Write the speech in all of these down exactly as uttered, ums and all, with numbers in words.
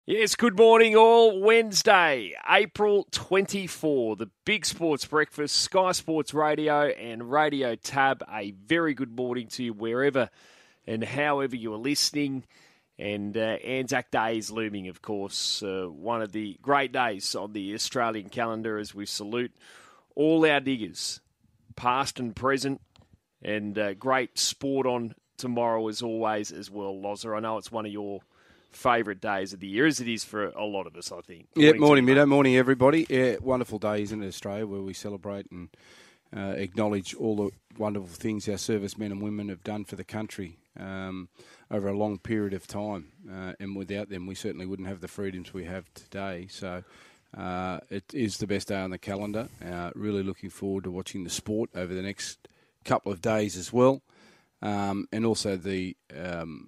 Yes, good morning all. Wednesday, April twenty-fourth, the Big Sports Breakfast, Sky Sports Radio and Radio Tab. A very good morning to you wherever and however you are listening. And uh, Anzac Day is looming, of course, uh, one of the great days on the Australian calendar as we salute all our diggers, past and present, and uh, great sport on tomorrow as always as well, Lozer. I know it's one of your favourite days of the year, as it is for a lot of us, I think. Yeah, morning, Middo. Morning, everybody. Yeah, wonderful day, isn't it, Australia, where we celebrate and uh, acknowledge all the wonderful things our servicemen and women have done for the country um, over a long period of time. Uh, and without them, we certainly wouldn't have the freedoms we have today. So uh, it is the best day on the calendar. Uh, really looking forward to watching the sport over the next couple of days as well. Um, and also the... Um,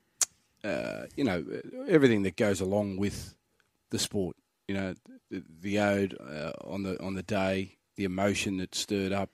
Uh, you know, everything that goes along with the sport. You know, the, the ode uh, on the on the day, the emotion that's stirred up,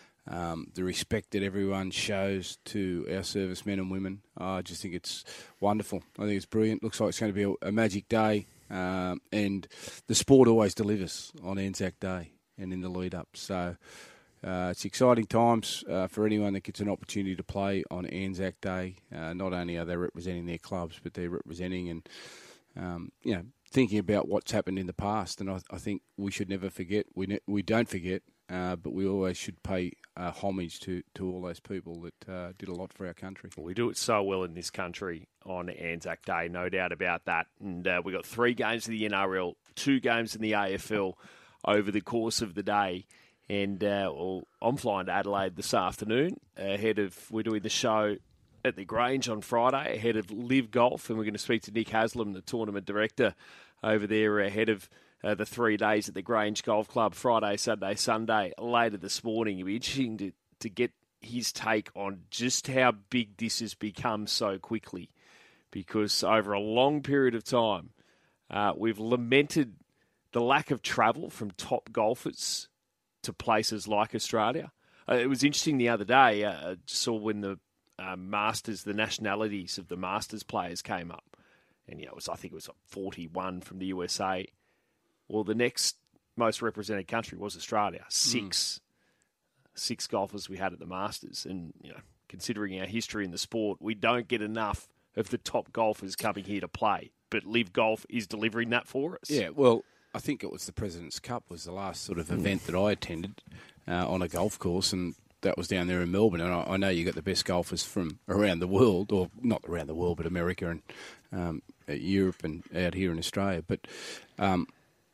um, the respect that everyone shows to our servicemen and women. I just think it's wonderful. I think it's brilliant. Looks like it's going to be a, a magic day, um, and the sport always delivers on Anzac Day and in the lead up. So. Uh, it's exciting times uh, for anyone that gets an opportunity to play on Anzac Day. Uh, not only are they representing their clubs, but they're representing and, um, you know, thinking about what's happened in the past. And I, I think we should never forget. We ne- we don't forget, uh, but we always should pay uh, homage to, to all those people that uh, did a lot for our country. We do it so well in this country on Anzac Day, no doubt about that. And uh, we've got three games of the N R L, two games in the A F L over the course of the day. And uh, well, I'm flying to Adelaide this afternoon ahead of, we're doing the show at the Grange on Friday ahead of Live Golf, and we're going to speak to Nick Haslam, the tournament director over there ahead of uh, the three days at the Grange Golf Club, Friday, Saturday, Sunday, later this morning. It'll be interesting to, to get his take on just how big this has become so quickly, because over a long period of time, uh, we've lamented the lack of travel from top golfers to places like Australia. Uh, it was interesting the other day, I uh, saw when the uh, Masters, the nationalities of the Masters players came up. And, you know, it was, I think it was forty-one from the U S A. Well, the next most represented country was Australia. Six. Mm. Six golfers we had at the Masters. And, you know, considering our history in the sport, we don't get enough of the top golfers coming here to play. But Live Golf is delivering that for us. Yeah, well, I think it was the President's Cup was the last sort of event that I attended uh, on a golf course, and that was down there in Melbourne. And I, I know you got the best golfers from around the world, or not around the world, but America and um, Europe and out here in Australia. But um,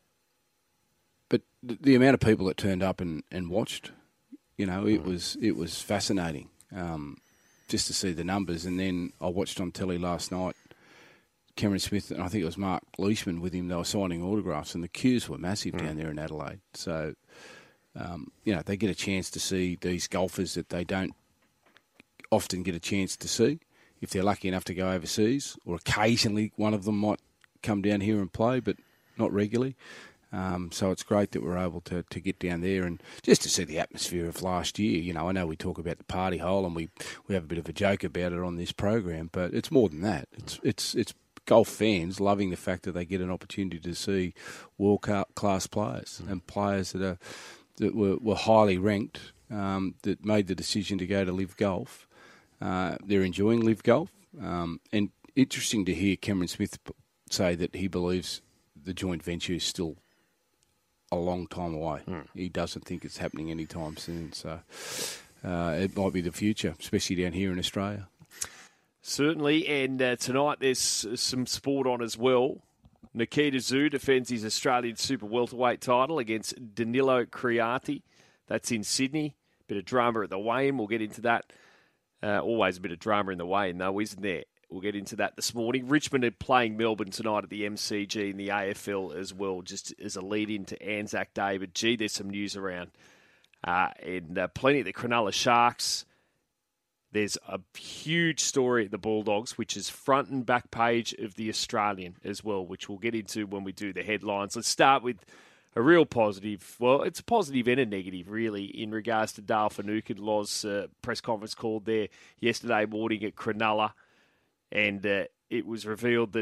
but the, the amount of people that turned up and, and watched, you know, it was it was fascinating um, just to see the numbers. And then I watched on telly last night. Cameron Smith, and I think it was Mark Leishman with him, they were signing autographs, and the queues were massive mm. down there in Adelaide. So, um, you know, they get a chance to see these golfers that they don't often get a chance to see if they're lucky enough to go overseas, or occasionally one of them might come down here and play, but not regularly. Um, so it's great that we're able to, to get down there and just to see the atmosphere of last year. You know, I know we talk about the party hole and we, we have a bit of a joke about it on this program, but it's more than that. It's it's it's golf fans loving the fact that they get an opportunity to see world-class players mm. and players that are that were, were highly ranked, um, that made the decision to go to Live Golf. Uh, they're enjoying Live Golf. Um, and interesting to hear Cameron Smith say that he believes the joint venture is still a long time away. Mm. He doesn't think it's happening anytime soon. So uh, it might be the future, especially down here in Australia. Certainly, and uh, tonight there's some sport on as well. Nikita Tszyu defends his Australian super welterweight title against Danilo Criati. That's in Sydney. Bit of drama at the weigh-in. We'll get into that. Uh, always a bit of drama in the weigh-in, though, isn't there? We'll get into that this morning. Richmond are playing Melbourne tonight at the M C G in the A F L as well, just as a lead-in to Anzac Day. But, gee, there's some news around. Uh, and uh, plenty of the Cronulla Sharks. There's a huge story at the Bulldogs, which is front and back page of the Australian as well, which we'll get into when we do the headlines. Let's start with a real positive. Well, it's a positive and a negative, really, in regards to Dale Finucane's uh, press conference called there yesterday morning at Cronulla. And uh, it was revealed that,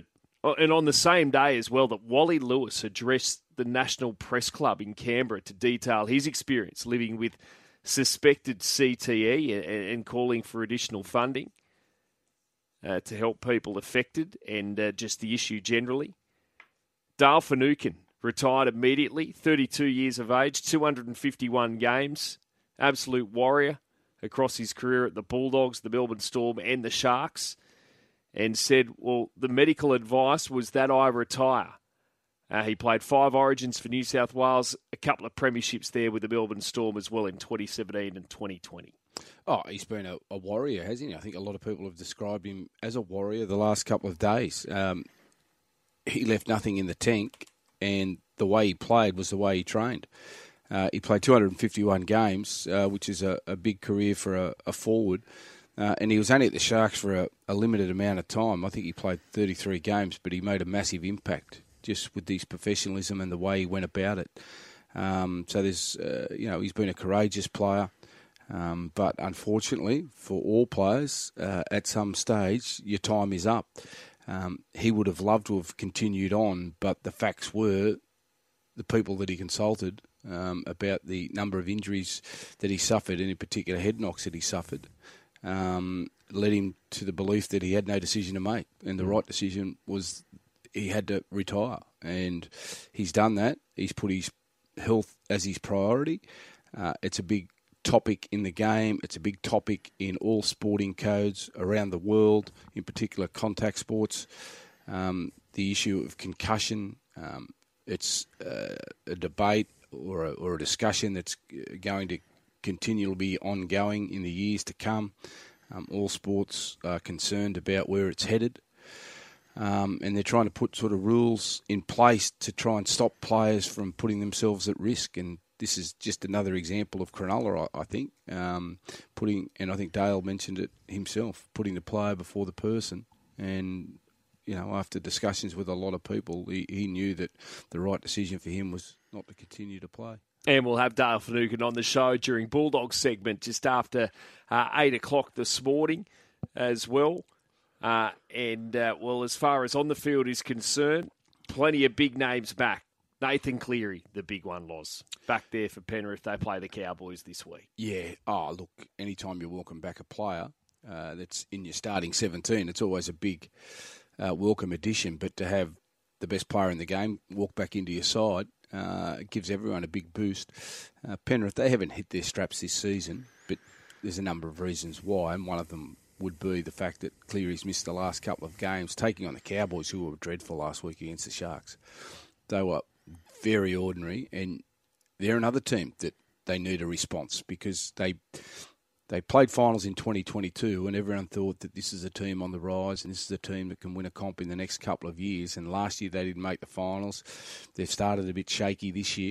And on the same day as well, that Wally Lewis addressed the National Press Club in Canberra to detail his experience living with suspected C T E and calling for additional funding uh, to help people affected and uh, just the issue generally. Dale Finucane retired immediately, thirty-two years of age, two hundred fifty-one games, absolute warrior across his career at the Bulldogs, the Melbourne Storm and the Sharks, and said, well, the medical advice was that I retire. Uh, he played five Origins for New South Wales, a couple of premierships there with the Melbourne Storm as well in twenty seventeen and twenty twenty. Oh, he's been a, a warrior, hasn't he? I think a lot of people have described him as a warrior the last couple of days. Um, he left nothing in the tank, and the way he played was the way he trained. Uh, he played two hundred fifty-one games, uh, which is a, a big career for a, a forward. Uh, and he was only at the Sharks for a, a limited amount of time. I think he played thirty-three games, but he made a massive impact just with his professionalism and the way he went about it. Um, so there's, uh, you know, he's been a courageous player. Um, but unfortunately, for all players, uh, at some stage, your time is up. Um, he would have loved to have continued on, but the facts were the people that he consulted um, about the number of injuries that he suffered, and in particular head knocks that he suffered, um, led him to the belief that he had no decision to make. And the right decision was he had to retire. And he's done that. He's put his health as his priority. Uh, it's a big topic in the game. It's a big topic in all sporting codes around the world, in particular contact sports. Um, the issue of concussion, um, it's uh, a debate or a, or a discussion that's going to continually be ongoing in the years to come. Um, all sports are concerned about where it's headed. Um, and they're trying to put sort of rules in place to try and stop players from putting themselves at risk. And this is just another example of Cronulla, I, I think. Um, putting, and I think Dale mentioned it himself, putting the player before the person. And, you know, after discussions with a lot of people, he, he knew that the right decision for him was not to continue to play. And we'll have Dale Finucane on the show during Bulldogs segment just after uh, eight o'clock this morning as well. Uh, and, uh, well, as far as on the field is concerned, plenty of big names back. Nathan Cleary, the big one, Loz. Back there for Penrith. They play the Cowboys this week. Yeah. Oh, look, anytime you welcome back a player uh, that's in your starting seventeen, it's always a big uh, welcome addition. But to have the best player in the game walk back into your side, uh, it gives everyone a big boost. Uh, Penrith, they haven't hit their straps this season, but there's a number of reasons why, and one of them would be the fact that Cleary's missed the last couple of games, taking on the Cowboys, who were dreadful last week against the Sharks. They were very ordinary, and they're another team that they need a response because they they played finals in twenty twenty-two, and everyone thought that this is a team on the rise and this is a team that can win a comp in the next couple of years. And last year they didn't make the finals. They've started a bit shaky this year.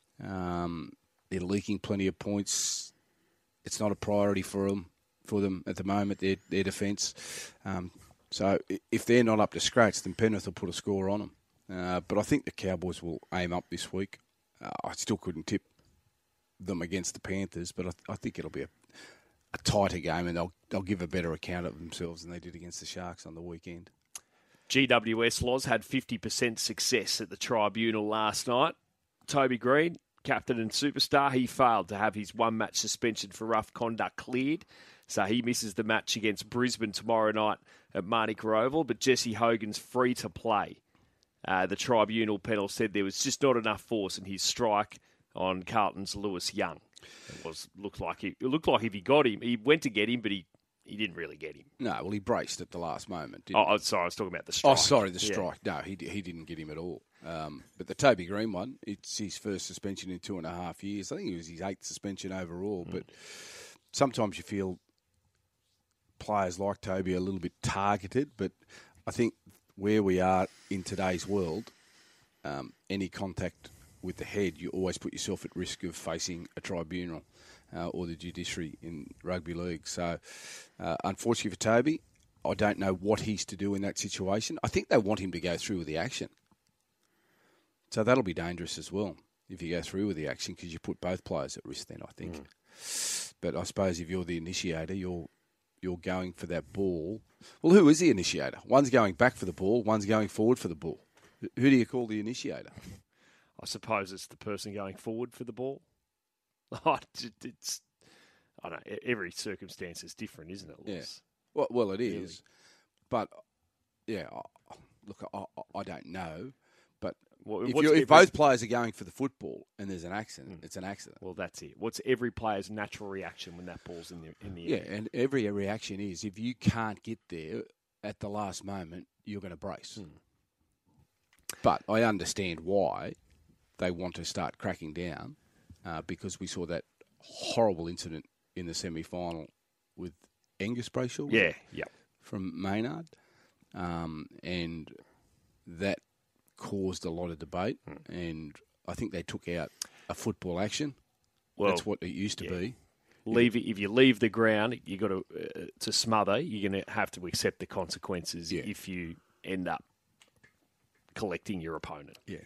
Um, they're leaking plenty of points. It's not a priority for them. For them at the moment, their their defence. Um, so if they're not up to scratch, then Penrith will put a score on them. Uh, but I think the Cowboys will aim up this week. Uh, I still couldn't tip them against the Panthers, but I, th- I think it'll be a, a tighter game, and they'll they'll give a better account of themselves than they did against the Sharks on the weekend. G W S Loz had fifty percent success at the tribunal last night. Toby Green, captain and superstar, he failed to have his one-match suspension for rough conduct cleared. So he misses the match against Brisbane tomorrow night at Manuka Oval. But Jesse Hogan's free to play. Uh, the tribunal panel said there was just not enough force in his strike on Carlton's Lewis Young. It was looked like he, it looked like if he got him, he went to get him, but he, he didn't really get him. No, well, he braced at the last moment. Didn't oh, he? sorry, I was talking about the strike. Oh, sorry, the strike. Yeah. No, he he didn't get him at all. Um, but the Toby Green one, it's his first suspension in two and a half years. I think it was his eighth suspension overall. Mm. But sometimes you feel players like Toby are a little bit targeted, but I think where we are in today's world, um, any contact with the head, you always put yourself at risk of facing a tribunal uh, or the judiciary in rugby league. So, uh, unfortunately for Toby, I don't know what he's to do in that situation. I think they want him to go through with the action. So that'll be dangerous as well if you go through with the action because you put both players at risk then, I think. Mm. But I suppose if you're the initiator, you're you're going for that ball. Well, who is the initiator? One's going back for the ball, one's going forward for the ball. Who do you call the initiator? I suppose it's the person going forward for the ball. It's, I don't know, every circumstance is different, isn't it, Lewis? Yeah. Well, well, it is. Really? But, yeah, look, I, I don't know. But well, if, every, if both players are going for the football and there's an accident, mm. it's an accident. Well, that's it. What's every player's natural reaction when that ball's in the in the yeah, air? Yeah, and every reaction is if you can't get there at the last moment, you're going to brace. Mm. But I understand why they want to start cracking down uh, because we saw that horrible incident in the semi-final with Angus Brayshaw. Yeah, yeah. From Maynard. Um, and that caused a lot of debate. Mm. And I think they took out a football action. Well, that's what it used to yeah. be. Leave it, if you leave the ground, you got to uh, to smother. You're going to have to accept the consequences yeah. if you end up collecting your opponent. Yeah.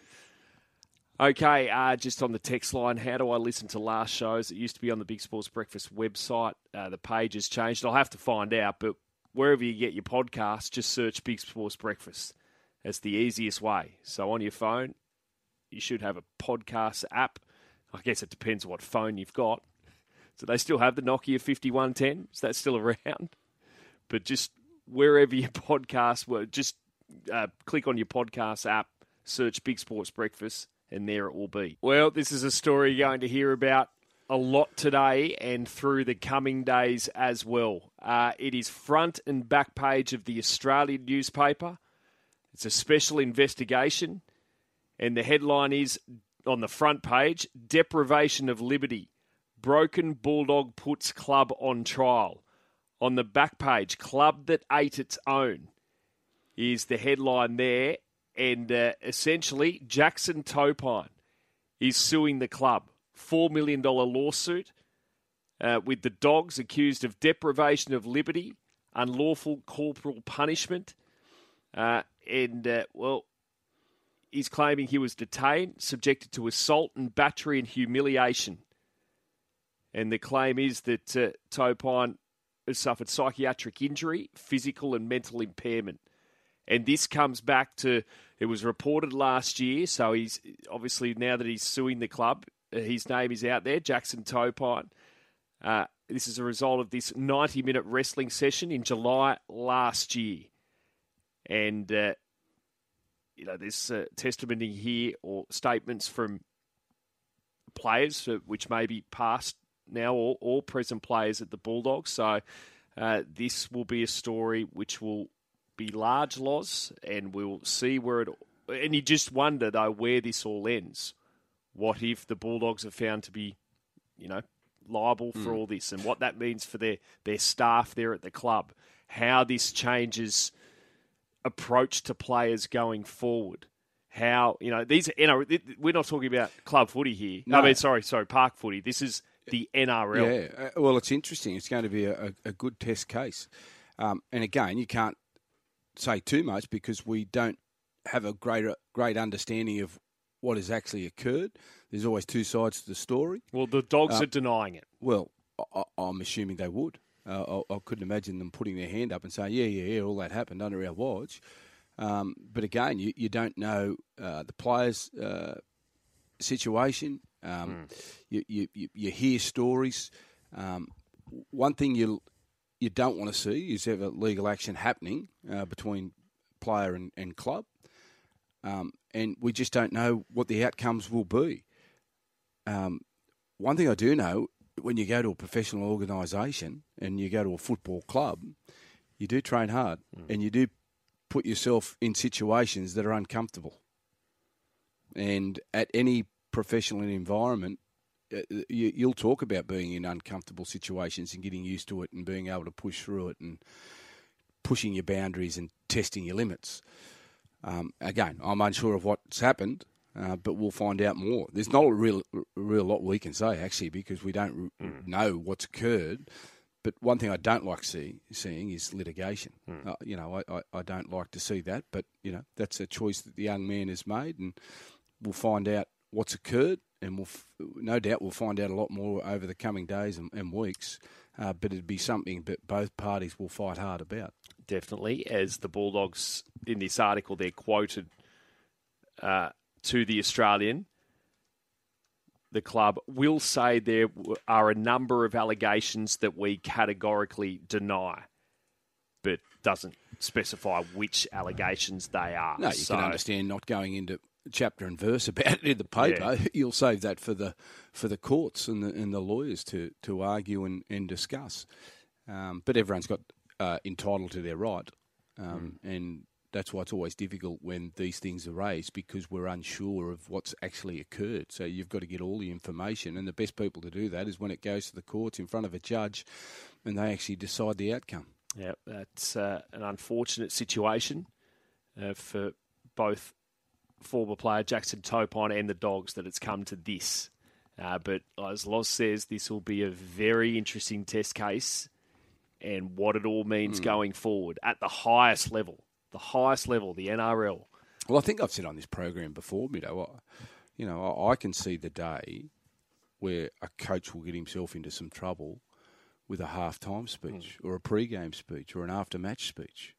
Okay, uh, just on the text line, how do I listen to last shows? It used to be on the Big Sports Breakfast website. Uh, the page has changed. I'll have to find out, but wherever you get your podcast, just search Big Sports Breakfast. That's the easiest way. So on your phone, you should have a podcast app. I guess it depends what phone you've got. So they still have the Nokia fifty-one ten. Is that still around? But just wherever your podcast, well, just uh, click on your podcast app, search Big Sports Breakfast, and there it will be. Well, this is a story you're going to hear about a lot today and through the coming days as well. Uh, it is front and back page of the Australian newspaper. It's a special investigation, and the headline is, on the front page, Deprivation of Liberty. Broken Bulldog puts club on trial. On the back page, Club that ate its own is the headline there. And uh, essentially, Jackson Topine is suing the club. four million dollars lawsuit uh, with the Dogs accused of deprivation of liberty, unlawful corporal punishment. Uh, and, uh, well, he's claiming he was detained, subjected to assault and battery and humiliation. And the claim is that uh, Topine has suffered psychiatric injury, physical and mental impairment. And this comes back to, it was reported last year, so he's obviously, now that he's suing the club, uh, his name is out there, Jackson Topine. Uh, this is a result of this ninety-minute wrestling session in July last year. And, uh, you know, there's uh, testimony here or statements from players, uh, which may be past now or, or present players at the Bulldogs. So uh, this will be a story which will be large loss, and we'll see where it... And you just wonder, though, where this all ends. What if the Bulldogs are found to be, you know, liable for mm. all this, and what that means for their, their staff there at the club, how this changes approach to players going forward. How, you know, these, you know, we're not talking about club footy here. No. I mean, sorry, sorry, park footy. This is the N R L. Yeah, uh, well, it's interesting. It's going to be a, a good test case. Um, and again, you can't say too much because we don't have a great, great understanding of what has actually occurred. There's always two sides to the story. Well, the Dogs uh, are denying it. Well, I, I'm assuming they would. Uh, I, I couldn't imagine them putting their hand up and saying, yeah, yeah, yeah, all that happened under our watch. Um, but again, you, you don't know uh, the players' uh, situation. Um, mm. you, you, you hear stories. Um, one thing you you don't want to see is ever legal action happening uh, between player and, and club. Um, and we just don't know what the outcomes will be. Um, one thing I do know, when you go to a professional organisation and you go to a football club, you do train hard mm. and you do put yourself in situations that are uncomfortable. And at any professional environment, you, you'll talk about being in uncomfortable situations and getting used to it and being able to push through it and pushing your boundaries and testing your limits. Um, again, I'm unsure of what's happened, uh, but we'll find out more. There's not a real, real lot we can say, actually, because we don't mm. know what's occurred. But one thing I don't like see, seeing is litigation. Mm. Uh, you know, I, I, I don't like to see that, but, you know, that's a choice that the young man has made, and we'll find out what's occurred, and we'll f- no doubt we'll find out a lot more over the coming days and, and weeks. Uh, but it'd be something that both parties will fight hard about. Definitely, as the Bulldogs in this article, they're quoted uh, to the Australian. The club will say there are a number of allegations that we categorically deny, but doesn't specify which allegations they are. No, you so, can understand not going into chapter and verse about it in the paper. Yeah. You'll save that for the for the courts and the, and the lawyers to, to argue and, and discuss. Um, but everyone's got uh, entitled to their right, um, mm. and that's why it's always difficult when these things are raised, because we're unsure of what's actually occurred. So you've got to get all the information, and the best people to do that is when it goes to the courts in front of a judge and they actually decide the outcome. Yeah, that's uh, an unfortunate situation uh, for both former player Jackson Topine and the Dogs that it's come to this. Uh, but as Loz says, this will be a very interesting test case, and what it all means mm. going forward at the highest level, the highest level, the N R L. Well, I think I've said on this program before, Mido, you know, I can see the day where a coach will get himself into some trouble with a half-time speech mm. or a pre-game speech or an after-match speech.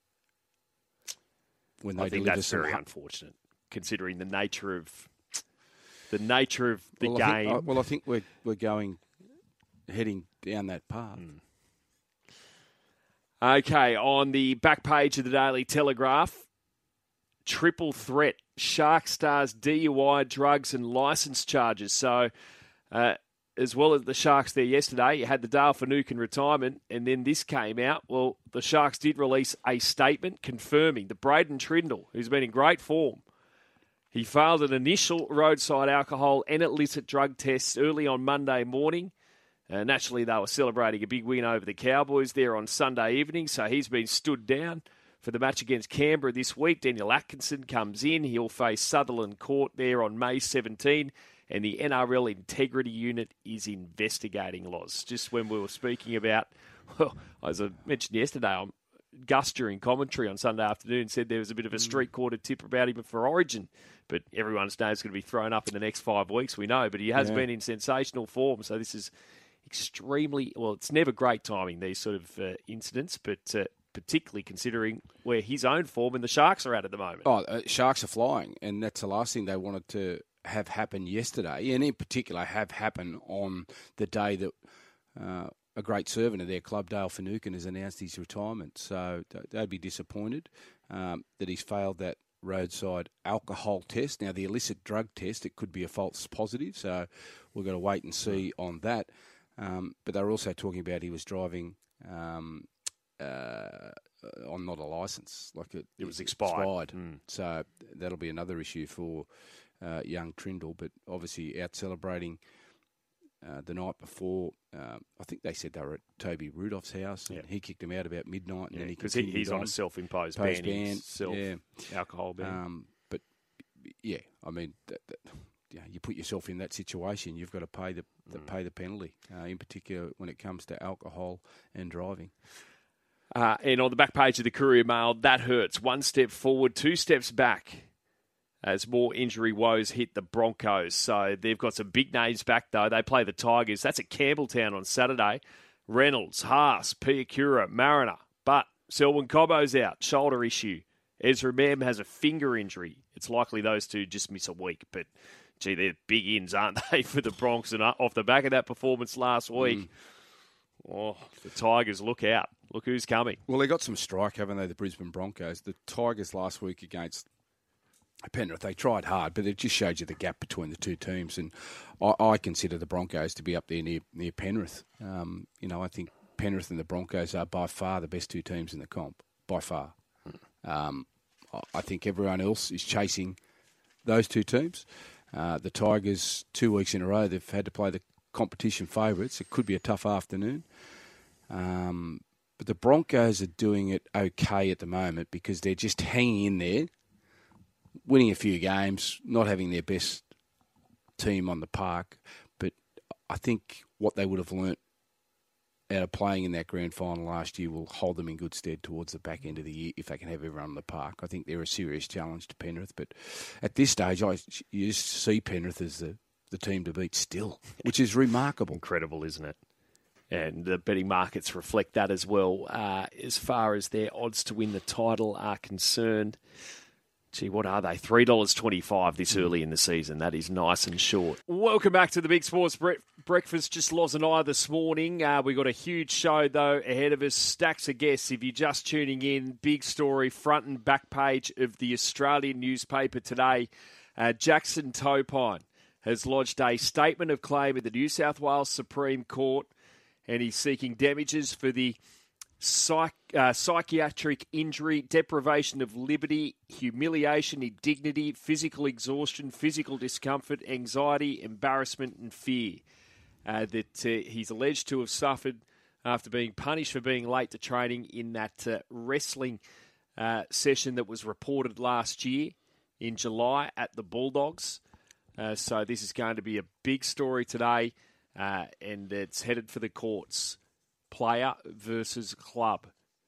When they I think that's very ha- unfortunate, considering the nature of the nature of the well, game. I think, well, I think we're we're going heading down that path. Mm. Okay, on the back page of the Daily Telegraph, triple threat: Shark Stars D U I, drugs and licence charges. So, uh, as well as the Sharks there yesterday, you had the Dale Finucane retirement, and then this came out. Well, the Sharks did release a statement confirming that Braden Trindle, who's been in great form, he failed an initial roadside alcohol and illicit drug test early on Monday morning. Uh, naturally, they were celebrating a big win over the Cowboys there on Sunday evening, so he's been stood down for the match against Canberra this week. Daniel Atkinson comes in. He'll face Sutherland Court there on May seventeenth, and the N R L Integrity Unit is investigating Loz. Just when we were speaking about, well, as I mentioned yesterday, I'm Gus during commentary on Sunday afternoon said there was a bit of a street quarter tip about him for Origin, but everyone's name is going to be thrown up in the next five weeks, we know. But he has yeah. been in sensational form, so this is extremely, well, it's never great timing, these sort of uh, incidents, but uh, particularly considering where his own form and the Sharks are at at the moment. Oh, uh, Sharks are flying, and that's the last thing they wanted to have happen yesterday, and in particular have happen on the day that uh, a great servant of their club, Dale Finucane, has announced his retirement. So they'd be disappointed um, that he's failed that roadside alcohol test. Now, the illicit drug test, it could be a false positive, so we've got to wait and see on that. Um, but they were also talking about he was driving um, uh, on not a licence. Like it, it was expired. expired. Mm. So that'll be another issue for uh, young Trindle, but obviously out celebrating uh, the night before. Uh, I think they said they were at Toby Rudolph's house, and yeah. he kicked him out about midnight. Yeah, and then he because he, he's on, on a self-imposed ban, ban self-alcohol yeah. ban. Um, but, yeah, I mean... That, that, You, know, you put yourself in that situation, you've got to pay the, the mm. pay the penalty, uh, in particular when it comes to alcohol and driving. Uh, and on the back page of the Courier Mail, that hurts. One step forward, two steps back as more injury woes hit the Broncos. So they've got some big names back, though. They play the Tigers. That's at Campbelltown on Saturday. Reynolds, Haas, Piakura, Mariner. But Selwyn Cobbo's out, shoulder issue. Ezra Mem has a finger injury. It's likely those two just miss a week, but... Gee, they're big ins, aren't they, for the Bronx? And off the back of that performance last week, mm. oh, the Tigers, look out. Look who's coming. Well, they got some strike, haven't they, the Brisbane Broncos? The Tigers last week against Penrith, they tried hard, but it just showed you the gap between the two teams. And I, I consider the Broncos to be up there near, near Penrith. Um, you know, I think Penrith and the Broncos are by far the best two teams in the comp, by far. Mm. Um, I think everyone else is chasing those two teams. Uh, the Tigers, two weeks in a row, they've had to play the competition favourites. It could be a tough afternoon. Um, but the Broncos are doing it okay at the moment because they're just hanging in there, winning a few games, not having their best team on the park. But I think what they would have learnt out of playing in that grand final last year will hold them in good stead towards the back end of the year if they can have everyone in the park. I think they're a serious challenge to Penrith, but at this stage, I you just see Penrith as the, the team to beat still, which is remarkable. Incredible, isn't it? And the betting markets reflect that as well. Uh, as far as their odds to win the title are concerned, gee, what are they? three dollars twenty-five this early in the season. That is nice and short. Welcome back to the Big Sports Bre- Breakfast. Just Loz and I this morning. Uh, we got a huge show, though, ahead of us. Stacks of guests. If you're just tuning in, big story, front and back page of the Australian newspaper today. Uh, Jackson Topine has lodged a statement of claim at the New South Wales Supreme Court, and he's seeking damages for the psych, uh, psychiatric injury, deprivation of liberty, humiliation, indignity, physical exhaustion, physical discomfort, anxiety, embarrassment and fear uh, that uh, he's alleged to have suffered after being punished for being late to training in that uh, wrestling uh, session that was reported last year in July at the Bulldogs. Uh, so this is going to be a big story today. Uh, and it's headed for the courts, player versus club.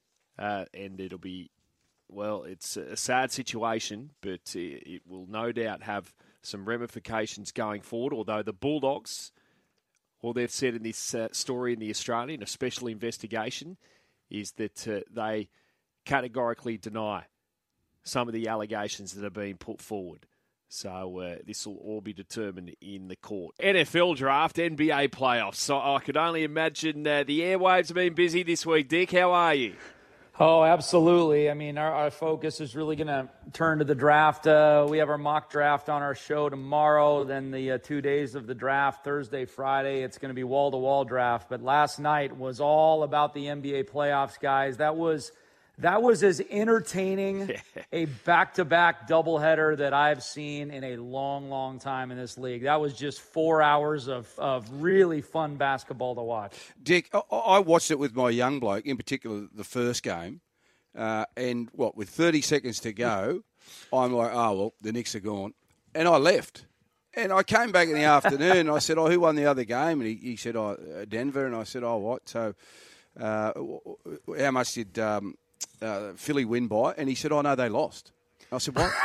Uh, and it'll be, well, it's a sad situation, but it, it will no doubt have some ramifications going forward, although the Bulldogs, all they've said in this uh, story in the Australian, a special investigation, is that uh, they categorically deny some of the allegations that are being put forward. So uh, this will all be determined in the court. N F L draft, N B A playoffs. So I could only imagine uh, the airwaves have been busy this week. Dick, how are you? Oh, absolutely. I mean, our, our focus is really going to turn to the draft. Uh, we have our mock draft on our show tomorrow. Then the uh, two days of the draft, Thursday, Friday, it's going to be wall-to-wall draft. But last night was all about the N B A playoffs, guys. That was... That was as entertaining a back-to-back doubleheader that I've seen in a long, long time in this league. That was just four hours of, of really fun basketball to watch. Dick, I, I watched it with my young bloke, in particular the first game, uh, and what, with thirty seconds to go, I'm like, oh, well, the Knicks are gone. And I left. And I came back in the afternoon, and I said, oh, who won the other game? And he, he said, oh, Denver. And I said, oh, what? So uh, how much did... Um, Uh, Philly win by, and he said, oh, no, they lost. I said, what?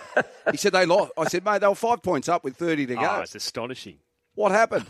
He said, they lost. I said, mate, they were five points up with thirty to go. Oh, it's astonishing. What happened?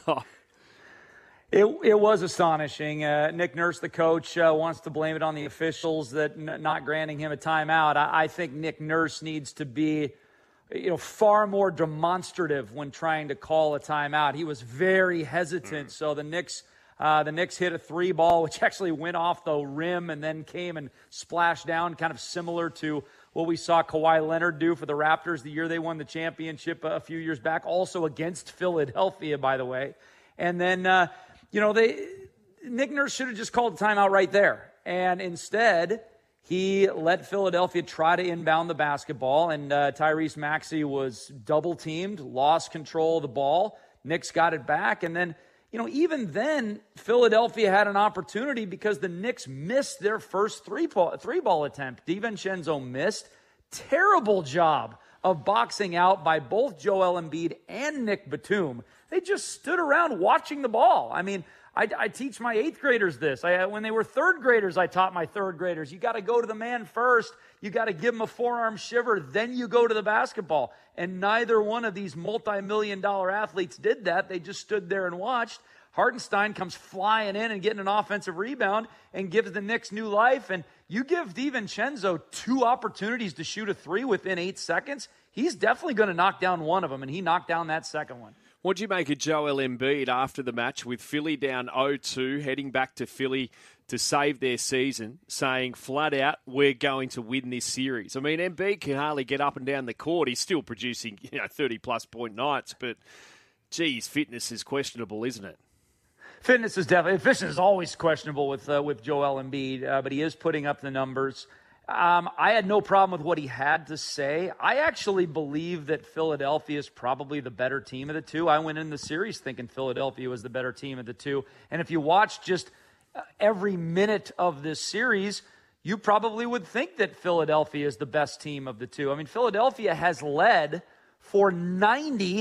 It it was astonishing. Uh, Nick Nurse, the coach, uh, wants to blame it on the officials that n- not granting him a timeout. I, I think Nick Nurse needs to be, you know, far more demonstrative when trying to call a timeout. He was very hesitant, mm. so the Knicks... Uh, the Knicks hit a three ball, which actually went off the rim and then came and splashed down, kind of similar to what we saw Kawhi Leonard do for the Raptors the year they won the championship a few years back, also against Philadelphia, by the way. And then, uh, you know, they Nick Nurse should have just called the timeout right there. And instead, he let Philadelphia try to inbound the basketball, and uh, Tyrese Maxey was double-teamed, lost control of the ball. Knicks got it back, and then... You know, even then, Philadelphia had an opportunity because the Knicks missed their first three-ball, three-ball attempt. DiVincenzo missed. Terrible job of boxing out by both Joel Embiid and Nick Batum. They just stood around watching the ball. I mean, I, I teach my eighth graders this. I, when they were third graders, I taught my third graders, you got to go to the man first. You got to give him a forearm shiver. Then you go to the basketball. And neither one of these multi-million dollar athletes did that. They just stood there and watched. Hartenstein comes flying in and getting an offensive rebound and gives the Knicks new life. And you give DiVincenzo two opportunities to shoot a three within eight seconds, he's definitely going to knock down one of them, and he knocked down that second one. What do you make of Joel Embiid after the match with Philly down oh two, heading back to Philly to save their season, saying flat out, we're going to win this series? I mean, Embiid can hardly get up and down the court. He's still producing, you know, thirty-plus point nights, but, geez, fitness is questionable, isn't it? Fitness is definitely, fitness is always questionable with uh, with Joel Embiid, uh, but he is putting up the numbers. Um, I had no problem with what he had to say. I actually believe that Philadelphia is probably the better team of the two. I went in the series thinking Philadelphia was the better team of the two. And if you watch just every minute of this series, you probably would think that Philadelphia is the best team of the two. I mean, Philadelphia has led for ninety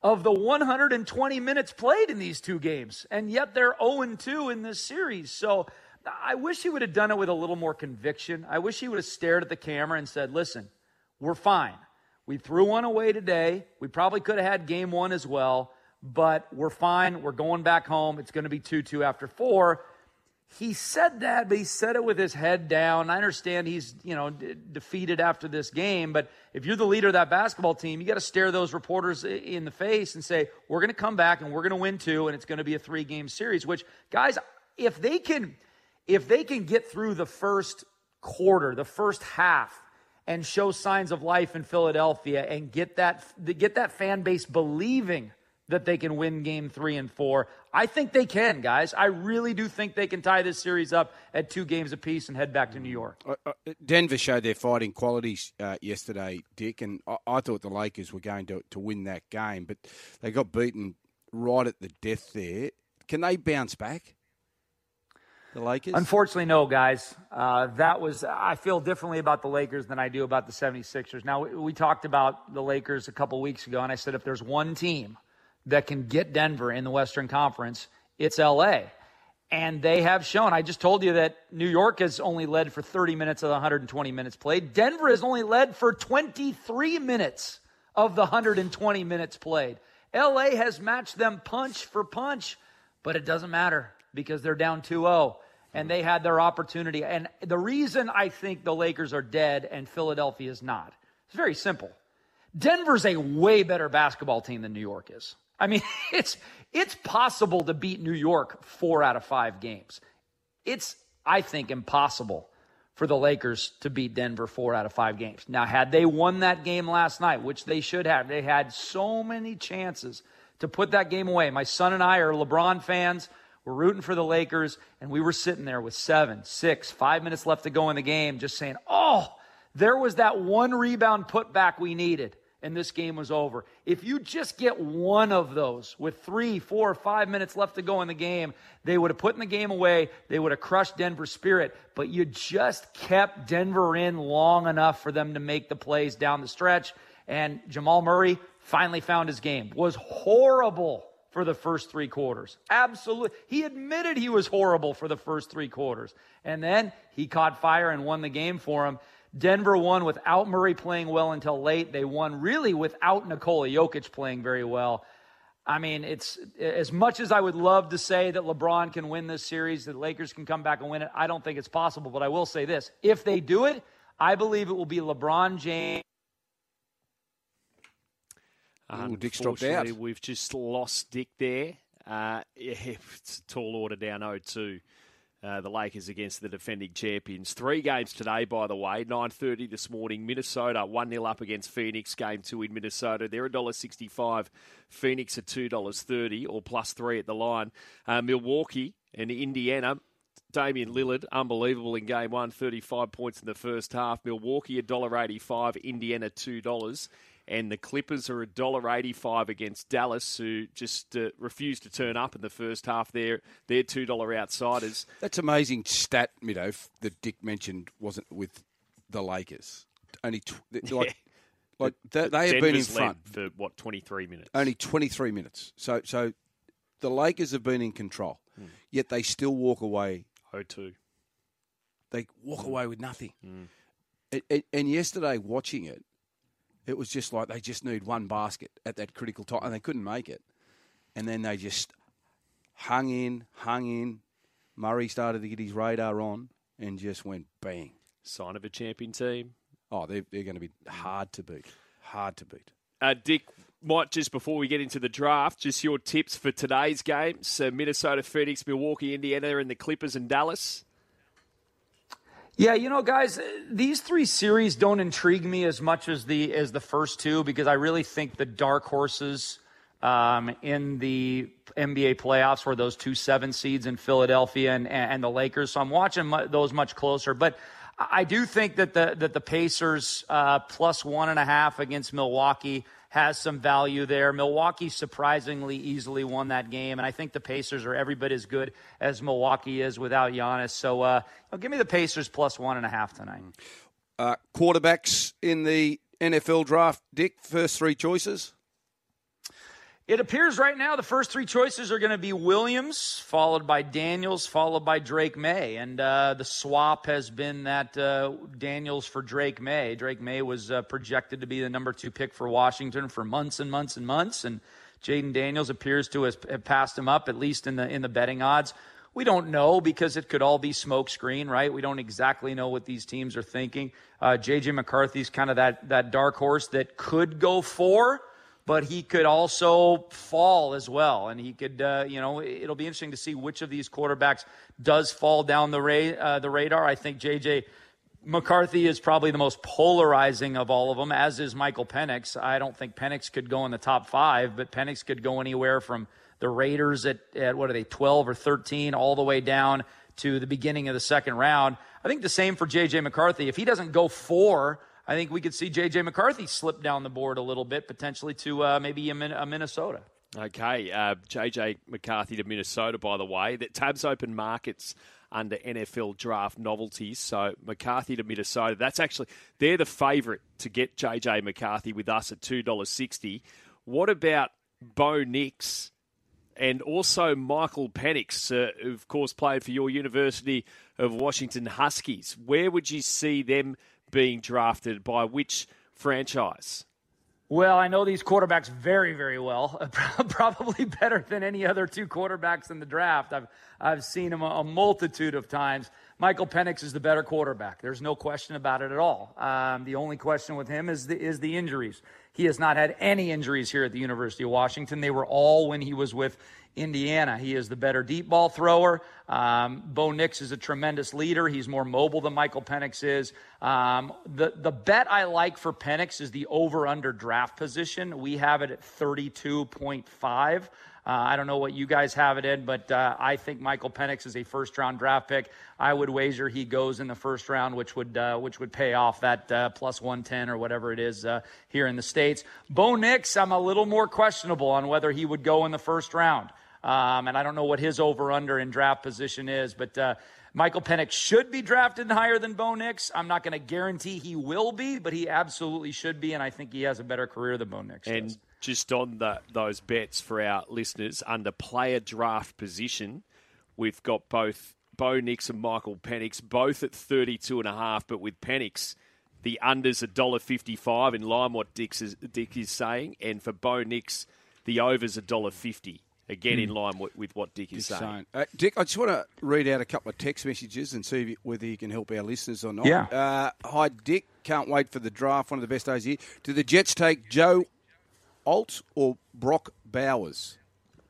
of the one hundred twenty minutes played in these two games, and yet they're oh and two in this series. So I wish he would have done it with a little more conviction. I wish he would have stared at the camera and said, listen, we're fine. We threw one away today. We probably could have had game one as well, but we're fine. We're going back home. It's going to be two two after four. He said that, but he said it with his head down. I understand he's, you know, d- defeated after this game, but if you're the leader of that basketball team, you got to stare those reporters in the face and say, we're going to come back and we're going to win two, and it's going to be a three-game series, which, guys, if they can, if they can get through the first quarter, the first half, and show signs of life in Philadelphia and get that, get that fan base believing that they can win game three and four. I think they can, guys. I really do think they can tie this series up at two games apiece and head back to New York. Uh, uh, Denver showed their fighting qualities uh, yesterday, Dick, and I, I thought the Lakers were going to, to win that game, but they got beaten right at the death there. Can they bounce back, the Lakers? Unfortunately, no, guys. Uh, that was, I feel differently about the Lakers than I do about the seventy-sixers. Now, we, we talked about the Lakers a couple weeks ago, and I said if there's one team that can get Denver in the Western Conference, it's L A. And they have shown. I just told you that New York has only led for thirty minutes of the one hundred twenty minutes played. Denver has only led for twenty-three minutes of the one hundred twenty minutes played. L A has matched them punch for punch, but it doesn't matter because they're down two oh, and they had their opportunity. And the reason I think the Lakers are dead and Philadelphia is not, it's very simple. Denver's a way better basketball team than New York is. I mean, it's it's possible to beat New York four out of five games. It's, I think, impossible for the Lakers to beat Denver four out of five games. Now, had they won that game last night, which they should have, they had so many chances to put that game away. My son and I are LeBron fans. We're rooting for the Lakers, and we were sitting there with seven, six, five minutes left to go in the game just saying, oh, there was that one rebound putback we needed. And this game was over. If you just get one of those with three, four, five minutes left to go in the game, they would have put in the game away. They would have crushed Denver's spirit. But you just kept Denver in long enough for them to make the plays down the stretch. And Jamal Murray finally found his game. Was horrible for the first three quarters. Absolutely. He admitted he was horrible for the first three quarters. And then he caught fire and won the game for him. Denver won without Murray playing well until late. They won really without Nikola Jokic playing very well. I mean, it's as much as I would love to say that LeBron can win this series, that Lakers can come back and win it, I don't think it's possible. But I will say this. If they do it, I believe it will be LeBron James. Ooh, Dick's dropped out. We've just lost Dick there. Uh, yeah, it's a tall order down oh two. Uh, the Lakers against the defending champions. Three games today, by the way. nine thirty this morning. Minnesota one nil up against Phoenix. Game two in Minnesota. They're one dollar sixty-five. Phoenix at two dollars thirty or plus three at the line. Uh, Milwaukee and Indiana. Damian Lillard, unbelievable in game one. thirty-five points in the first half. Milwaukee one dollar eighty-five. Indiana two dollars. And the Clippers are one dollar eighty-five against Dallas, who just uh, refused to turn up in the first half. They're, they're two dollar outsiders. That's amazing stat, Mido, that Dick mentioned wasn't with the Lakers. Only tw- like, yeah. like they, they have been in front for, what, twenty-three minutes? Only twenty-three minutes. So so the Lakers have been in control, mm. yet they still walk away. oh two. They walk mm. away with nothing. Mm. It, it, and yesterday, watching it, it was just like they just need one basket at that critical time, and they couldn't make it. And then they just hung in, hung in. Murray started to get his radar on and just went bang. Sign of a champion team. Oh, they're, they're going to be hard to beat. Hard to beat. Uh, Dick, might just before we get into the draft, just your tips for today's games. Uh, Minnesota, Phoenix, Milwaukee, Indiana, and the Clippers and Dallas. Yeah, you know, guys, these three series don't intrigue me as much as the as the first two because I really think the dark horses um, in the N B A playoffs were those two seven seeds in Philadelphia and, and the Lakers. So I'm watching those much closer. But I do think that the that the Pacers uh, plus one and a half against Milwaukee has some value there. Milwaukee surprisingly easily won that game, and I think the Pacers are every bit as good as Milwaukee is without Giannis. So uh, give me the Pacers plus one and a half tonight. Uh, quarterbacks in the N F L draft, Dick, first three choices? It appears right now the first three choices are going to be Williams, followed by Daniels, followed by Drake May. And uh, the swap has been that uh, Daniels for Drake May. Drake May was uh, projected to be the number two pick for Washington for months and months and months. And Jaden Daniels appears to have passed him up, at least in the in the betting odds. We don't know because it could all be smokescreen, right? We don't exactly know what these teams are thinking. Uh, J J McCarthy's kind of that, that dark horse that could go four, but he could also fall as well. And he could, uh, you know, it'll be interesting to see which of these quarterbacks does fall down the, ra- uh, the radar. I think J J McCarthy is probably the most polarizing of all of them, as is Michael Penix. I don't think Penix could go in the top five, but Penix could go anywhere from the Raiders at, at, what are they, twelve or thirteen, all the way down to the beginning of the second round. I think the same for J J McCarthy. If he doesn't go four, I think we could see J J McCarthy slip down the board a little bit, potentially to uh, maybe a, Min- a Minnesota. Okay, uh, J J McCarthy to Minnesota, by the way. That Tabs open markets under N F L draft novelties. So McCarthy to Minnesota. That's actually, they're the favourite to get J J McCarthy with us at two dollars sixty. What about Bo Nix and also Michael Penix, uh, who of course played for your University of Washington Huskies? Where would you see them being drafted, by which franchise? Well, I know these quarterbacks very, very well, probably better than any other two quarterbacks in the draft. I've I've seen him a, a multitude of times. Michael Penix is the better quarterback. There's no question about it at all. Um, the only question with him is the, is the injuries. He has not had any injuries here at the University of Washington. They were all when he was with Indiana. He is the better deep ball thrower. Um, Bo Nix is a tremendous leader. He's more mobile than Michael Penix is. Um, the, the bet I like for Penix is the over-under draft position. We have it at thirty-two point five. Uh, I don't know what you guys have it in, but uh, I think Michael Penix is a first-round draft pick. I would wager he goes in the first round, which would uh, which would pay off that uh, plus one ten or whatever it is uh, here in the States. Bo Nix, I'm a little more questionable on whether he would go in the first round. Um, and I don't know what his over-under in draft position is, but uh, Michael Penix should be drafted higher than Bo Nix. I'm not going to guarantee he will be, but he absolutely should be, and I think he has a better career than Bo Nix and does. Just on the, those bets for our listeners, under player draft position, we've got both Bo Nix and Michael Penix, both at thirty-two and a half, but with Penix, the under's one dollar fifty-five, in line what Dick is, Dick is saying, and for Bo Nix, the over's one dollar fifty. Again, mm. in line with, with what Dick is saying. saying. Uh, Dick, I just want to read out a couple of text messages and see if, whether you can help our listeners or not. Yeah. Uh, hi, Dick. Can't wait for the draft. One of the best days of the year. Do the Jets take Joe Alt or Brock Bowers?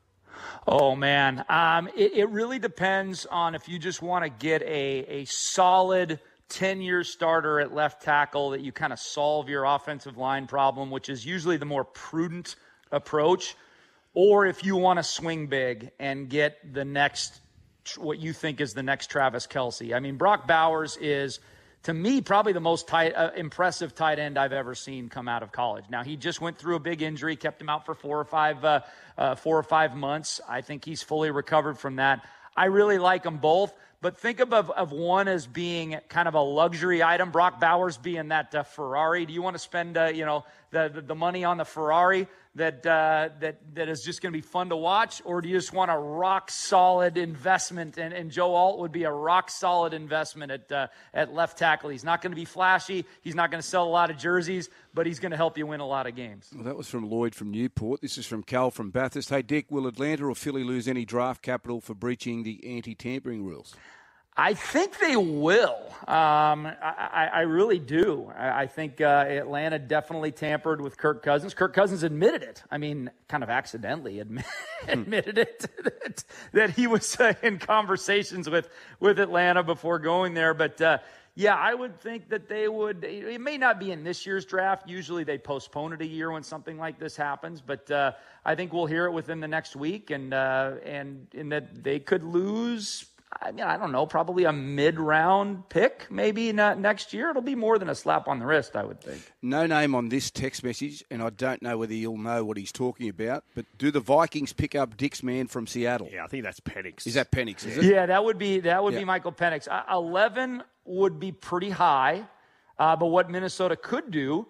Oh, man. Um, it, it really depends on if you just want to get a, a solid ten-year starter at left tackle that you kind of solve your offensive line problem, which is usually the more prudent approach, or if you want to swing big and get the next, what you think is the next Travis Kelce. I mean, Brock Bowers is, to me, probably the most tight, uh, impressive tight end I've ever seen come out of college. Now, he just went through a big injury, kept him out for four or five, uh, uh, four or five months. I think he's fully recovered from that. I really like them both, but think of, of, of one as being kind of a luxury item. Brock Bowers being that uh, Ferrari. Do you want to spend, uh, you know, the, the the money on the Ferrari that uh, that that is just going to be fun to watch, or do you just want a rock solid investment? And, and Joe Alt would be a rock solid investment at uh, at left tackle. He's not going to be flashy. He's not going to sell a lot of jerseys, but he's going to help you win a lot of games. Well, that was from Lloyd from Newport. This is from Cal from Bathurst. Hey, Dick, will Atlanta or Philly lose any draft capital for breaching the anti-tampering rules? I think they will. Um, I, I really do. I, I think uh, Atlanta definitely tampered with Kirk Cousins. Kirk Cousins admitted it. I mean, kind of accidentally admit, admitted it, that, that he was uh, in conversations with, with Atlanta before going there. But, uh, yeah, I would think that they would. It may not be in this year's draft. Usually they postpone it a year when something like this happens. But uh, I think we'll hear it within the next week, and uh, and in that they could lose, I mean, I don't know, probably a mid-round pick maybe not next year. It'll be more than a slap on the wrist, I would think. No name on this text message, and I don't know whether you'll know what he's talking about, but do the Vikings pick up Dick's man from Seattle? Yeah, I think that's Penix. Is that Penix, is it? Yeah, that would be that would yeah. be Michael Penix. Uh, eleven would be pretty high, uh, but what Minnesota could do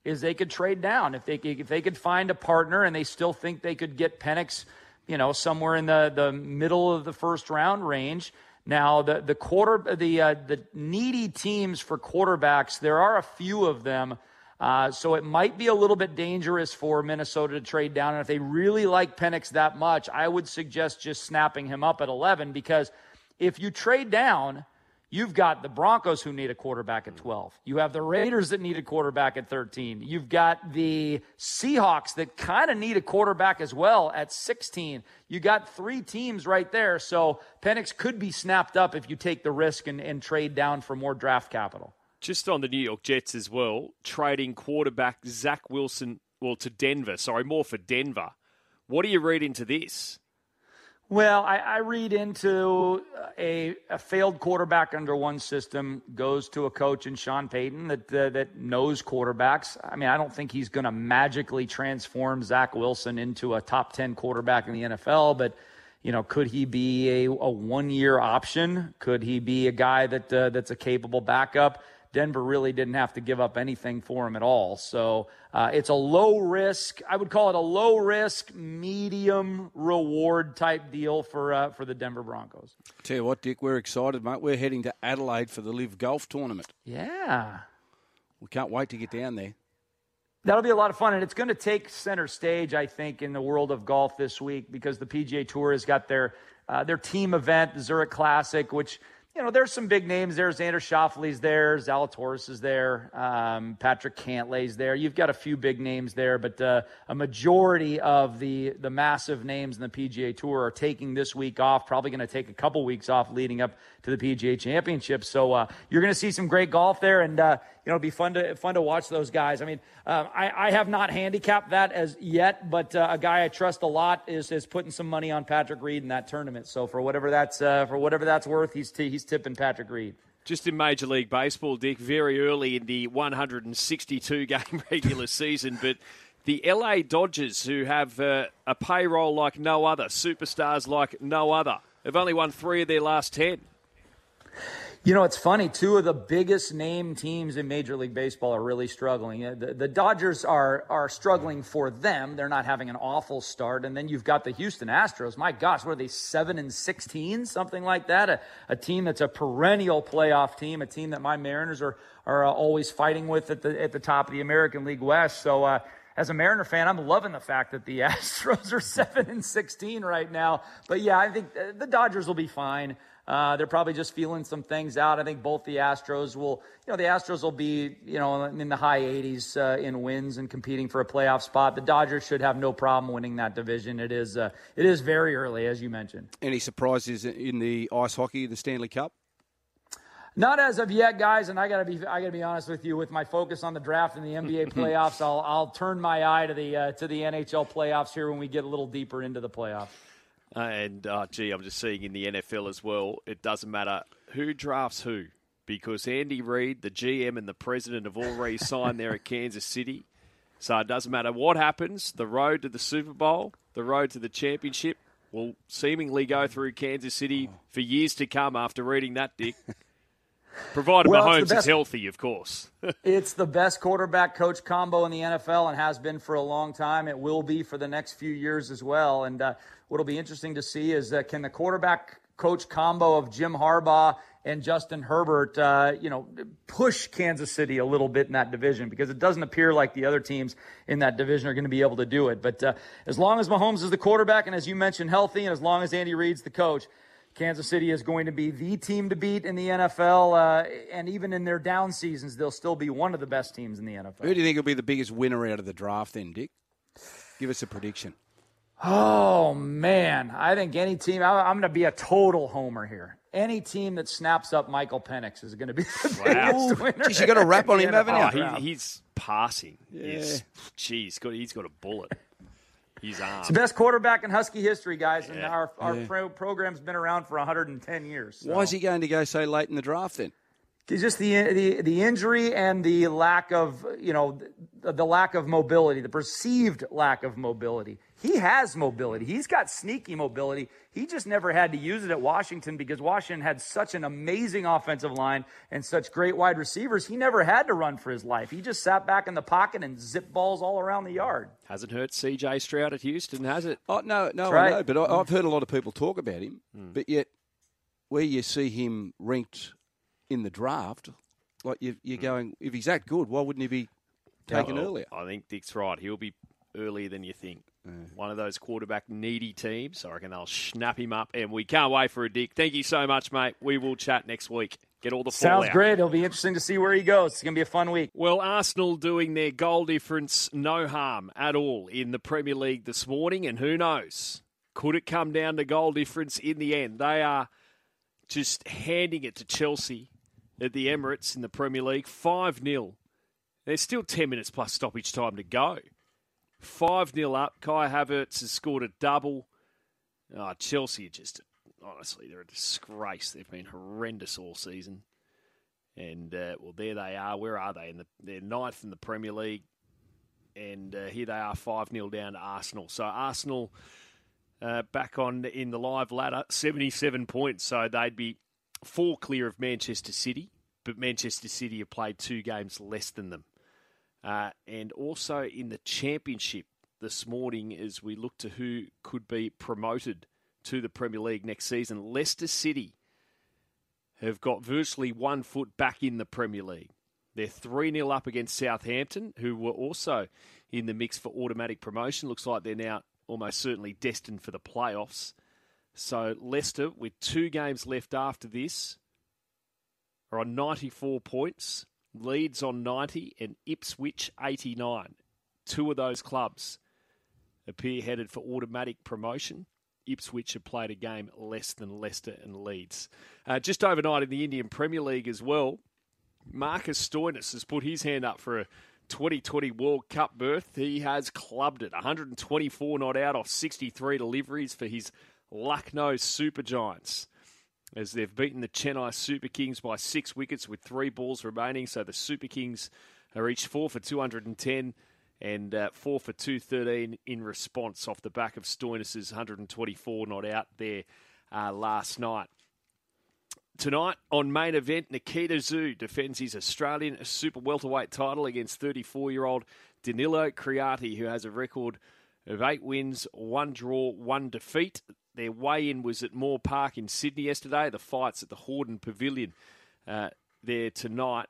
is they could trade down. If they could, if they could find a partner and they still think they could get Penix, you know, somewhere in the, the middle of the first round range. Now, the the quarter the uh, the needy teams for quarterbacks, there are a few of them. Uh, so it might be a little bit dangerous for Minnesota to trade down. And if they really like Penix that much, I would suggest just snapping him up at eleven, because if you trade down, you've got the Broncos who need a quarterback at twelve. You have the Raiders that need a quarterback at thirteen. You've got the Seahawks that kind of need a quarterback as well at sixteen. You got three teams right there. So Penix could be snapped up if you take the risk and, and trade down for more draft capital. Just on the New York Jets as well, trading quarterback Zach Wilson, well, to Denver. Sorry, more for Denver. What do you read into this? Well, I, I read into a, a failed quarterback under one system goes to a coach in Sean Payton that uh, that knows quarterbacks. I mean, I don't think he's going to magically transform Zach Wilson into a top ten quarterback in the N F L, but you know, could he be a, a one-year option? Could he be a guy that uh, that's a capable backup? Denver really didn't have to give up anything for him at all. So uh, it's a low risk, I would call it a low risk, medium reward type deal for uh, for the Denver Broncos. Tell you what, Dick, we're excited, mate. We're heading to Adelaide for the Live Golf Tournament. Yeah. We can't wait to get down there. That'll be a lot of fun, and it's going to take center stage, I think, in the world of golf this week, because the P G A Tour has got their uh, their team event, the Zurich Classic, which, you know, there's some big names there. Xander Schauffele's there. Zalatoris is there. Um, Patrick Cantlay's there. You've got a few big names there, but uh, a majority of the the massive names in the P G A Tour are taking this week off, probably going to take a couple weeks off leading up to the P G A Championship. So uh, you're going to see some great golf there, and uh, you know, it'll be fun to fun to watch those guys. I mean, uh, I, I have not handicapped that as yet, but uh, a guy I trust a lot is is putting some money on Patrick Reed in that tournament. So for whatever that's uh, for whatever that's worth, he's t- he's tipping Patrick Reed. Just in Major League Baseball, Dick, very early in the one hundred sixty-two game regular season, but the L A Dodgers, who have uh, a payroll like no other, superstars like no other, have only won three of their last ten. You know, it's funny. Two of the biggest name teams in Major League Baseball are really struggling. The, the Dodgers are are struggling for them. They're not having an awful start. And then you've got the Houston Astros. My gosh, what are they, seven and sixteen, something like that? A, a team that's a perennial playoff team, a team that my Mariners are are uh, always fighting with at the at the top of the American League West. So, uh, as a Mariner fan, I'm loving the fact that the Astros are seven and sixteen right now. But yeah, I think the Dodgers will be fine. Uh, they're probably just feeling some things out. I think both the Astros will, you know, the Astros will be, you know, in the high eighties uh, in wins and competing for a playoff spot. The Dodgers should have no problem winning that division. It is, uh, it is very early, as you mentioned. Any surprises in the ice hockey, the Stanley Cup? Not as of yet, guys. And I gotta be, I gotta be honest with you. With my focus on the draft and the N B A playoffs, I'll, I'll turn my eye to the uh, to the N H L playoffs here when we get a little deeper into the playoffs. Uh, and, uh, gee, I'm just seeing in the N F L as well, it doesn't matter who drafts who, because Andy Reid, the G M and the president, have already signed there at Kansas City. So it doesn't matter what happens, the road to the Super Bowl, the road to the championship will seemingly go through Kansas City for years to come after reading that, Dick. Provided well, Mahomes is healthy, of course. It's the best quarterback-coach combo in the N F L and has been for a long time. It will be for the next few years as well. And uh, what will be interesting to see is uh, can the quarterback-coach combo of Jim Harbaugh and Justin Herbert, uh, you know, push Kansas City a little bit in that division, because it doesn't appear like the other teams in that division are going to be able to do it. But uh, as long as Mahomes is the quarterback and, as you mentioned, healthy, and as long as Andy Reid's the coach, Kansas City is going to be the team to beat in the N F L, uh, and even in their down seasons, they'll still be one of the best teams in the N F L. Who do you think will be the biggest winner out of the draft then, Dick? Give us a prediction. Oh, man. I think any team, I'm going to be a total homer here. Any team that snaps up Michael Penix is going to be the Wow. biggest winner. Geez, you got a rap on him, haven't you? Oh, he, he's passing. Yeah. He's, geez, got, he's got a bullet. His arm. It's the best quarterback in Husky history, guys, and Yeah. our, our Yeah. pro- program's been around for one hundred ten years. So. Why is he going to go so late in the draft then? just the, the the injury and the lack of, you know, the, the lack of mobility, the perceived lack of mobility. He has mobility. He's got sneaky mobility. He just never had to use it at Washington because Washington had such an amazing offensive line and such great wide receivers. He never had to run for his life. He just sat back in the pocket and zipped balls all around the yard. Hasn't hurt C J Stroud at Houston, has it? Oh, no, no, right. I know, but I, I've heard a lot of people talk about him, Mm. but yet where you see him ranked in the draft, like you, you're going, if he's that good, why wouldn't he be taken Oh, earlier? I think Dick's right. He'll be earlier than you think. Mm. One of those quarterback needy teams. I reckon they'll snap him up, and we can't wait for a Dick. Thank you so much, mate. We will chat next week. Get all the Sounds fallout. great. It'll be interesting to see where he goes. It's going to be a fun week. Well, Arsenal doing their goal difference no harm at all in the Premier League this morning, and who knows? Could it come down to goal difference in the end? They are just handing it to Chelsea at the Emirates in the Premier League, five nil. There's still ten minutes plus stoppage time to go. five nil up. Kai Havertz has scored a double. Oh, Chelsea are just, honestly, they're a disgrace. They've been horrendous all season. And, uh, well, there they are. Where are they? In the, they're ninth in the Premier League. And uh, here they are, five nil down to Arsenal. So Arsenal uh, back on in the live ladder, seventy-seven points. So they'd be four clear of Manchester City. But Manchester City have played two games less than them. Uh, and also in the Championship this morning as we look to who could be promoted to the Premier League next season, Leicester City have got virtually one foot back in the Premier League. They're three nil up against Southampton, who were also in the mix for automatic promotion. Looks like they're now almost certainly destined for the playoffs. So Leicester, with two games left after this, are on ninety-four points. Leeds on ninety and Ipswich eighty-nine. Two of those clubs appear headed for automatic promotion. Ipswich have played a game less than Leicester and Leeds. Uh, just overnight in the Indian Premier League as well, Marcus Stoinis has put his hand up for a twenty twenty World Cup berth. He has clubbed it. one hundred twenty-four not out off sixty-three deliveries for his Lucknow Super Giants, as they've beaten the Chennai Super Kings by six wickets with three balls remaining. So the Super Kings are each four for two hundred ten and uh, four for two thirteen in response off the back of Stoinis' one hundred twenty-four not out there uh, last night. Tonight on main event, Nikita Tszyu defends his Australian super welterweight title against thirty-four-year-old Danilo Criati, who has a record of eight wins, one draw, one defeat. Their weigh-in was at Moore Park in Sydney yesterday. The fight's at the Hordern Pavilion uh, there tonight.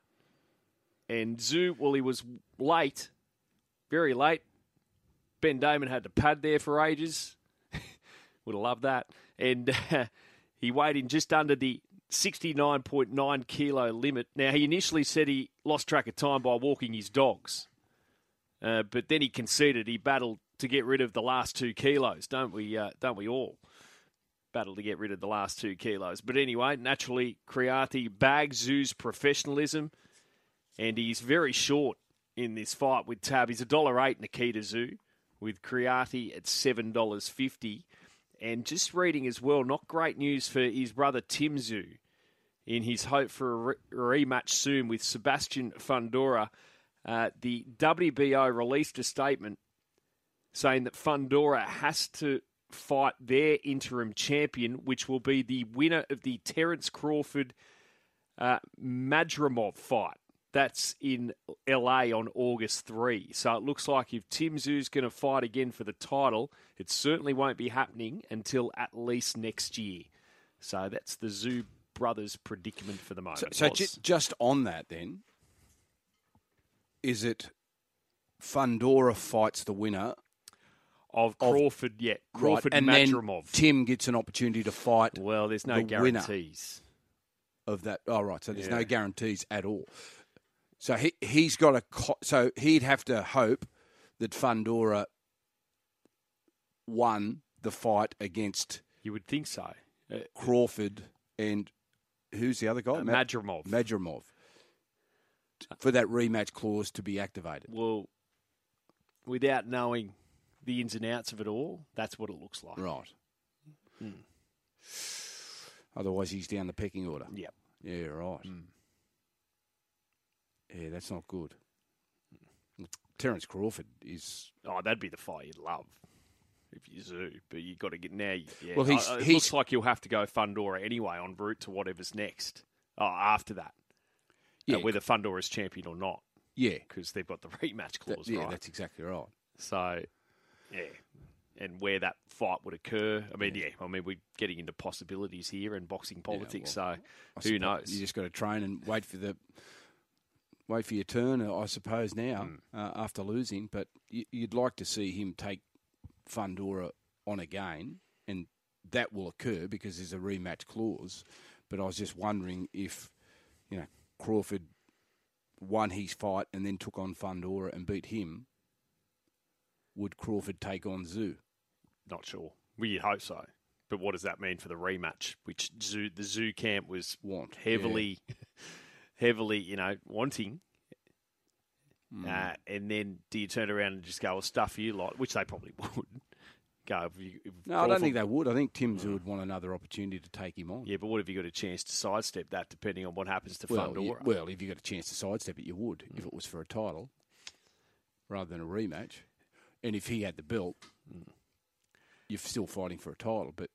And Tszyu, well, he was late, very late. Ben Damon had to pad there for ages. Would have loved that. And uh, he weighed in just under the sixty-nine point nine kilo limit. Now, he initially said he lost track of time by walking his dogs. Uh, but then he conceded. He battled to get rid of the last two kilos, don't we? Uh, don't we all? Battle to get rid of the last two kilos. But anyway, naturally, Criati bags Tszyu's professionalism, and he's very short in this fight with Tab. He's one dollar eight, Nikita Tszyu, with Criati at seven dollars fifty. And just reading as well, not great news for his brother Tim Tszyu in his hope for a re- rematch soon with Sebastian Fundora. Uh, the W B O released a statement saying that Fundora has to fight their interim champion, which will be the winner of the Terence Crawford uh, Madrimov fight. That's in L A on August third. So it looks like if Tim Tszyu's going to fight again for the title, it certainly won't be happening until at least next year. So that's the Tszyu brothers' predicament for the moment. So, so j- just on that then, is it Fundora fights the winner Of Crawford, of, yeah. Crawford right, and Madrimov. Then Tim gets an opportunity to fight. Well, there's no the guarantees of that. Oh, right. So there's yeah. no guarantees at all. So he he's got a. So he'd have to hope that Fundora won the fight against. You would think so. Uh, Crawford and who's the other guy? Uh, Madrimov. Madrimov. For that rematch clause to be activated. Well, without knowing the ins and outs of it all, that's what it looks like. Right. Mm. Otherwise, he's down the pecking order. Yep. Yeah, right. Mm. Yeah, that's not good. Terence Crawford is... Oh, that'd be the fight you'd love if you Zoo. But you've got to get now. Yeah. Well, he's, uh, it he's, looks like you'll have to go Fundora anyway en route to whatever's next. Oh, after that. Yeah, uh, whether Fundora's champion or not. Yeah. Because they've got the rematch clause, that, yeah, right? that's exactly right. So, yeah. And where that fight would occur. I mean, yeah, yeah I mean, we're getting into possibilities here in boxing politics, yeah, well, so I who knows? You just got to train and wait for the wait for your turn, I suppose, now, mm. uh, after losing. But you, you'd like to see him take Fundora on again, and that will occur because there's a rematch clause. But I was just wondering if, you know, Crawford won his fight and then took on Fundora and beat him, would Crawford take on Zoo? Not sure. We well, hope so. But what does that mean for the rematch, which Zoo, the Zoo camp was Want, heavily, yeah. heavily, you know, wanting. Mm. Uh, and then do you turn around and just go, well, stuff you lot, which they probably would. Go, if you, if no, I don't think they would. I think Tim Zoo would want another opportunity to take him on. Yeah, but what if you got a chance to sidestep that, depending on what happens to well, Fundora? Yeah, well, if you got a chance to sidestep it, you would, mm. if it was for a title rather than a rematch. And if he had the belt, mm. you're still fighting for a title. But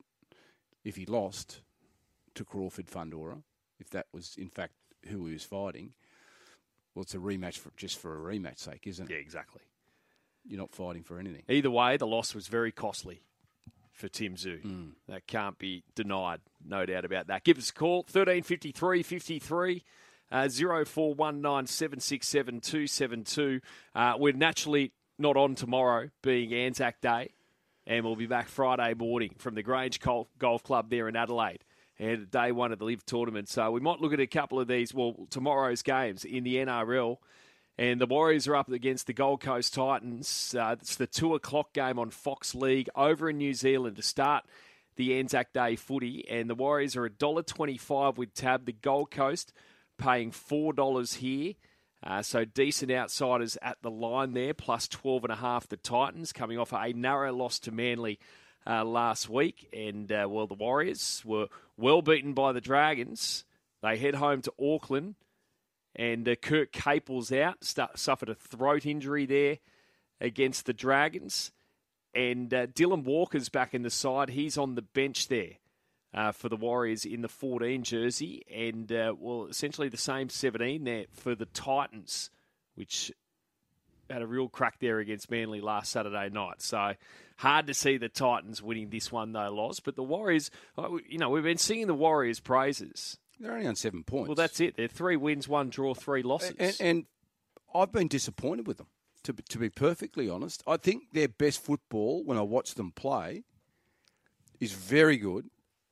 if he lost to Crawford Fundora, if that was in fact who he was fighting, well, it's a rematch for just for a rematch sake, isn't it? Yeah, exactly. You're not fighting for anything. Either way, the loss was very costly for Tim Zoo. Mm. That can't be denied, no doubt about that. Give us a call, thirteen fifty-three fifty-three, uh, zero four one nine seven six seven two seven two. Uh, we're naturally not on tomorrow, being Anzac Day, and we'll be back Friday morning from the Grange Golf Club there in Adelaide, and day one of the Live Tournament. So we might look at a couple of these, well, tomorrow's games in the N R L. And the Warriors are up against the Gold Coast Titans. Uh, it's the two o'clock game on Fox League over in New Zealand to start the Anzac Day footy. And the Warriors are one dollar twenty-five with tab. The Gold Coast paying four dollars here. Uh, so decent outsiders at the line there, plus twelve and a half the Titans, coming off a narrow loss to Manly uh, last week. And, uh, well, the Warriors were well beaten by the Dragons. They head home to Auckland. And uh, Kurt Capel's out, st- suffered a throat injury there against the Dragons. And uh, Dylan Walker's back in the side. He's on the bench there uh, for the Warriors in the fourteen jersey. And, uh, well, essentially the same seventeen there for the Titans, which had a real crack there against Manly last Saturday night. So hard to see the Titans winning this one, though, Loz. But the Warriors, you know, we've been singing the Warriors' praises. They're only on seven points. Well, that's it. They're three wins, one draw, three losses. And, and I've been disappointed with them, to, to be perfectly honest. I think their best football, when I watch them play, is very good.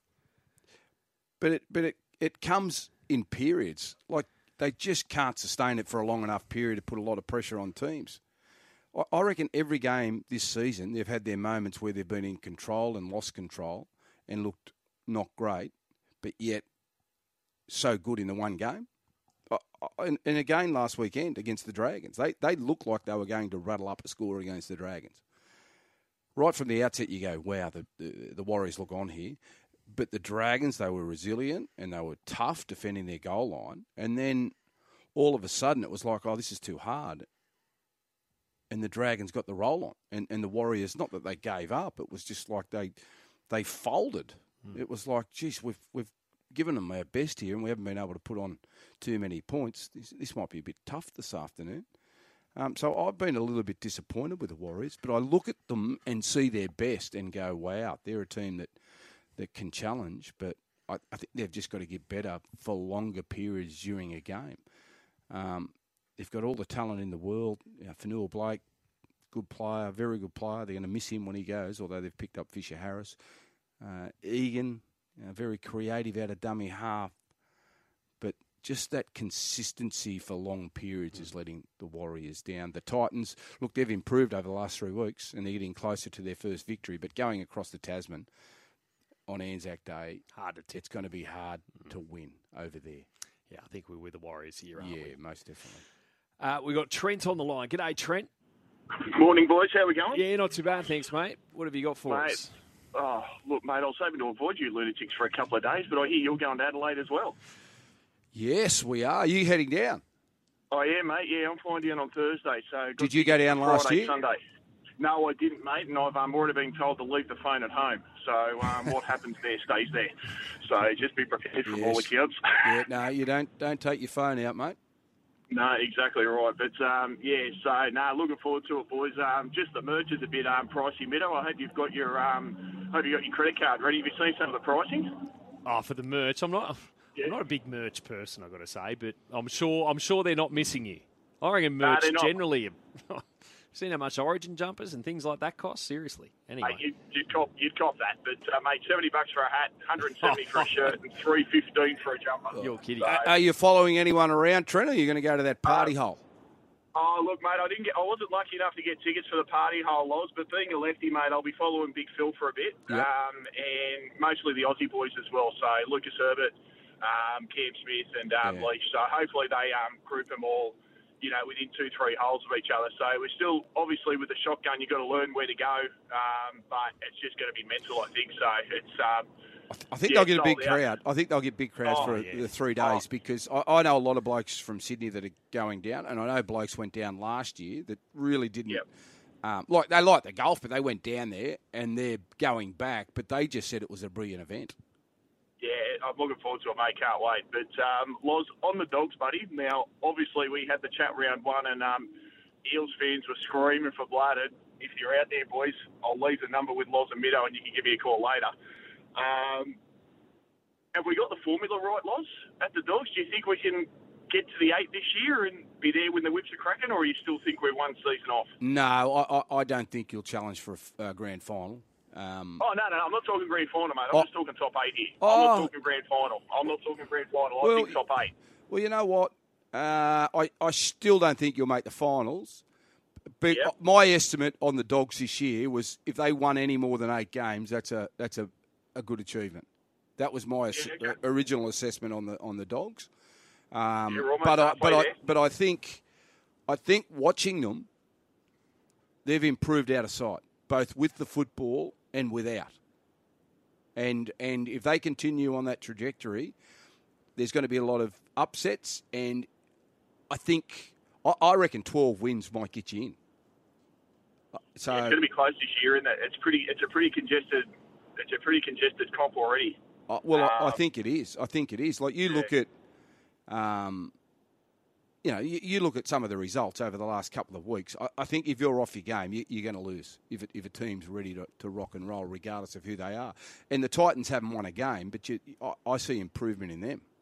But it but it, it comes in periods. Like, they just can't sustain it for a long enough period to put a lot of pressure on teams. I, I reckon every game this season, they've had their moments where they've been in control and lost control and looked not great, but yet so good in the one game. And, and again last weekend against the Dragons, they they looked like they were going to rattle up a score against the Dragons. Right from the outset, you go, wow, the, the, the Warriors look on here. But the Dragons, they were resilient and they were tough defending their goal line. And then all of a sudden it was like, oh, this is too hard. And the Dragons got the roll on. And, and the Warriors, not that they gave up, it was just like they they folded. Mm. It was like, geez, we've we've given them our best here and we haven't been able to put on too many points. This, this might be a bit tough this afternoon. Um, so I've been a little bit disappointed with the Warriors, but I look at them and see their best and go, wow, they're a team that, that can challenge, but I, I think they've just got to get better for longer periods during a game. Um, they've got all the talent in the world. You know, Fanua Blake, good player, very good player. They're going to miss him when he goes, although they've picked up Fisher Harris. Uh, Egan, you know, very creative out of dummy half, but just that consistency for long periods is letting the Warriors down. The Titans, look, they've improved over the last three weeks and they're getting closer to their first victory, but going across the Tasman on Anzac Day, hard to tip. It's going to be hard mm. to win over there. Yeah, I think we're with the Warriors here, aren't yeah, we? Yeah, most definitely. Uh, we've got Trent on the line. G'day, Trent. Morning, boys. How we going? Yeah, not too bad, thanks, mate. What have you got for mate, us? Oh, look, mate, I was hoping to avoid you lunatics for a couple of days, but I hear you're going to Adelaide as well. Yes, we are. Are you heading down? I am, mate. Yeah, I'm flying down on Thursday. So got Did you go down last Friday, year? Sunday. No, I didn't, mate, and I've um, already been told to leave the phone at home. So um, what happens there stays there. So just be prepared for Yes. all accounts. Yeah, no, you don't don't take your phone out, mate. No, exactly right. But, um, yeah, so, no, looking forward to it, boys. Um, just the merch is a bit um, pricey, Mido. I hope you've got your um, hope you got your credit card ready. Have you seen some of the pricing? Oh, for the merch, I'm not. Yeah. I'm not a big merch person, I've got to say, but I'm sure. I'm sure they're not missing you. I reckon Nah, merch they're not. generally. Seen how much Origin jumpers and things like that cost? Seriously. Anyway, Mate, you'd, you'd, cop, you'd cop that. But, uh, mate, seventy bucks for a hat, one hundred seventy for a shirt, and three fifteen for a jumper. you're kidding. So- Are you following anyone around, Trent, or are you going to go to that party hole? Oh, look, mate, I didn't get. I wasn't lucky enough to get tickets for the party hole, Loz, but being a lefty, mate, I'll be following Big Phil for a bit, Yep. um, and mostly the Aussie boys as well. So Lucas Herbert, um, Cam Smith, and um, Yeah. Leach. So hopefully they um, group them all, you know, within two, three holes of each other. So we're still, obviously, with the shotgun, you've got to learn where to go, um, but it's just going to be mental, I think. So it's. Um, I think Yeah, they'll get a big sold out. crowd. I think they'll get big crowds Oh, for yeah. the three days because I, I know a lot of blokes from Sydney that are going down, and I know blokes went down last year that really didn't. Yep. Um, like they like the golf, but they went down there and they're going back. But they just said it was a brilliant event. Yeah, I'm looking forward to it, mate. Can't wait. But, um, Loz, on the dogs, buddy, now, obviously, we had the chat round one, and um, Eels fans were screaming for blood. And if you're out there, boys, I'll leave the number with Loz and Mido, and you can give me a call later. Um, have we got the formula right, Loz, at the dogs? Do you think we can get to the eight this year and be there when the whips are cracking, or you still think we're one season off? No, I, I, I don't think you'll challenge for a f- uh, grand final. Um, Oh, no, no, I'm not talking grand final, mate. I'm Oh. just talking top eight here. Oh. I'm not talking grand final. I'm not talking grand final. I Well, think top eight. Well, you know what? Uh, I, I still don't think you'll make the finals. But Yep. my estimate on the Dogs this year was if they won any more than eight games, that's a that's a, a good achievement. That was my ass- Yeah, okay. original assessment on the on the Dogs. Um, You're almost but I, halfway but I there. but I think I think watching them, they've improved out of sight, both with the football and without. And and if they continue on that trajectory, there's going to be a lot of upsets, and I think I, I reckon twelve wins might get you in. So Yeah, it's going to be close this year, isn't it? It's pretty. It's a pretty congested. It's a pretty congested comp already. uh, well, I, I Um, think it is. I think it is. Like you look at, um, you know, you, you look at some of the results over the last couple of weeks. I, I think if you're off your game, you, you're going to lose. If it, if a team's ready to, to rock and roll, regardless of who they are, and the Titans haven't won a game, but you, I, I see improvement in them.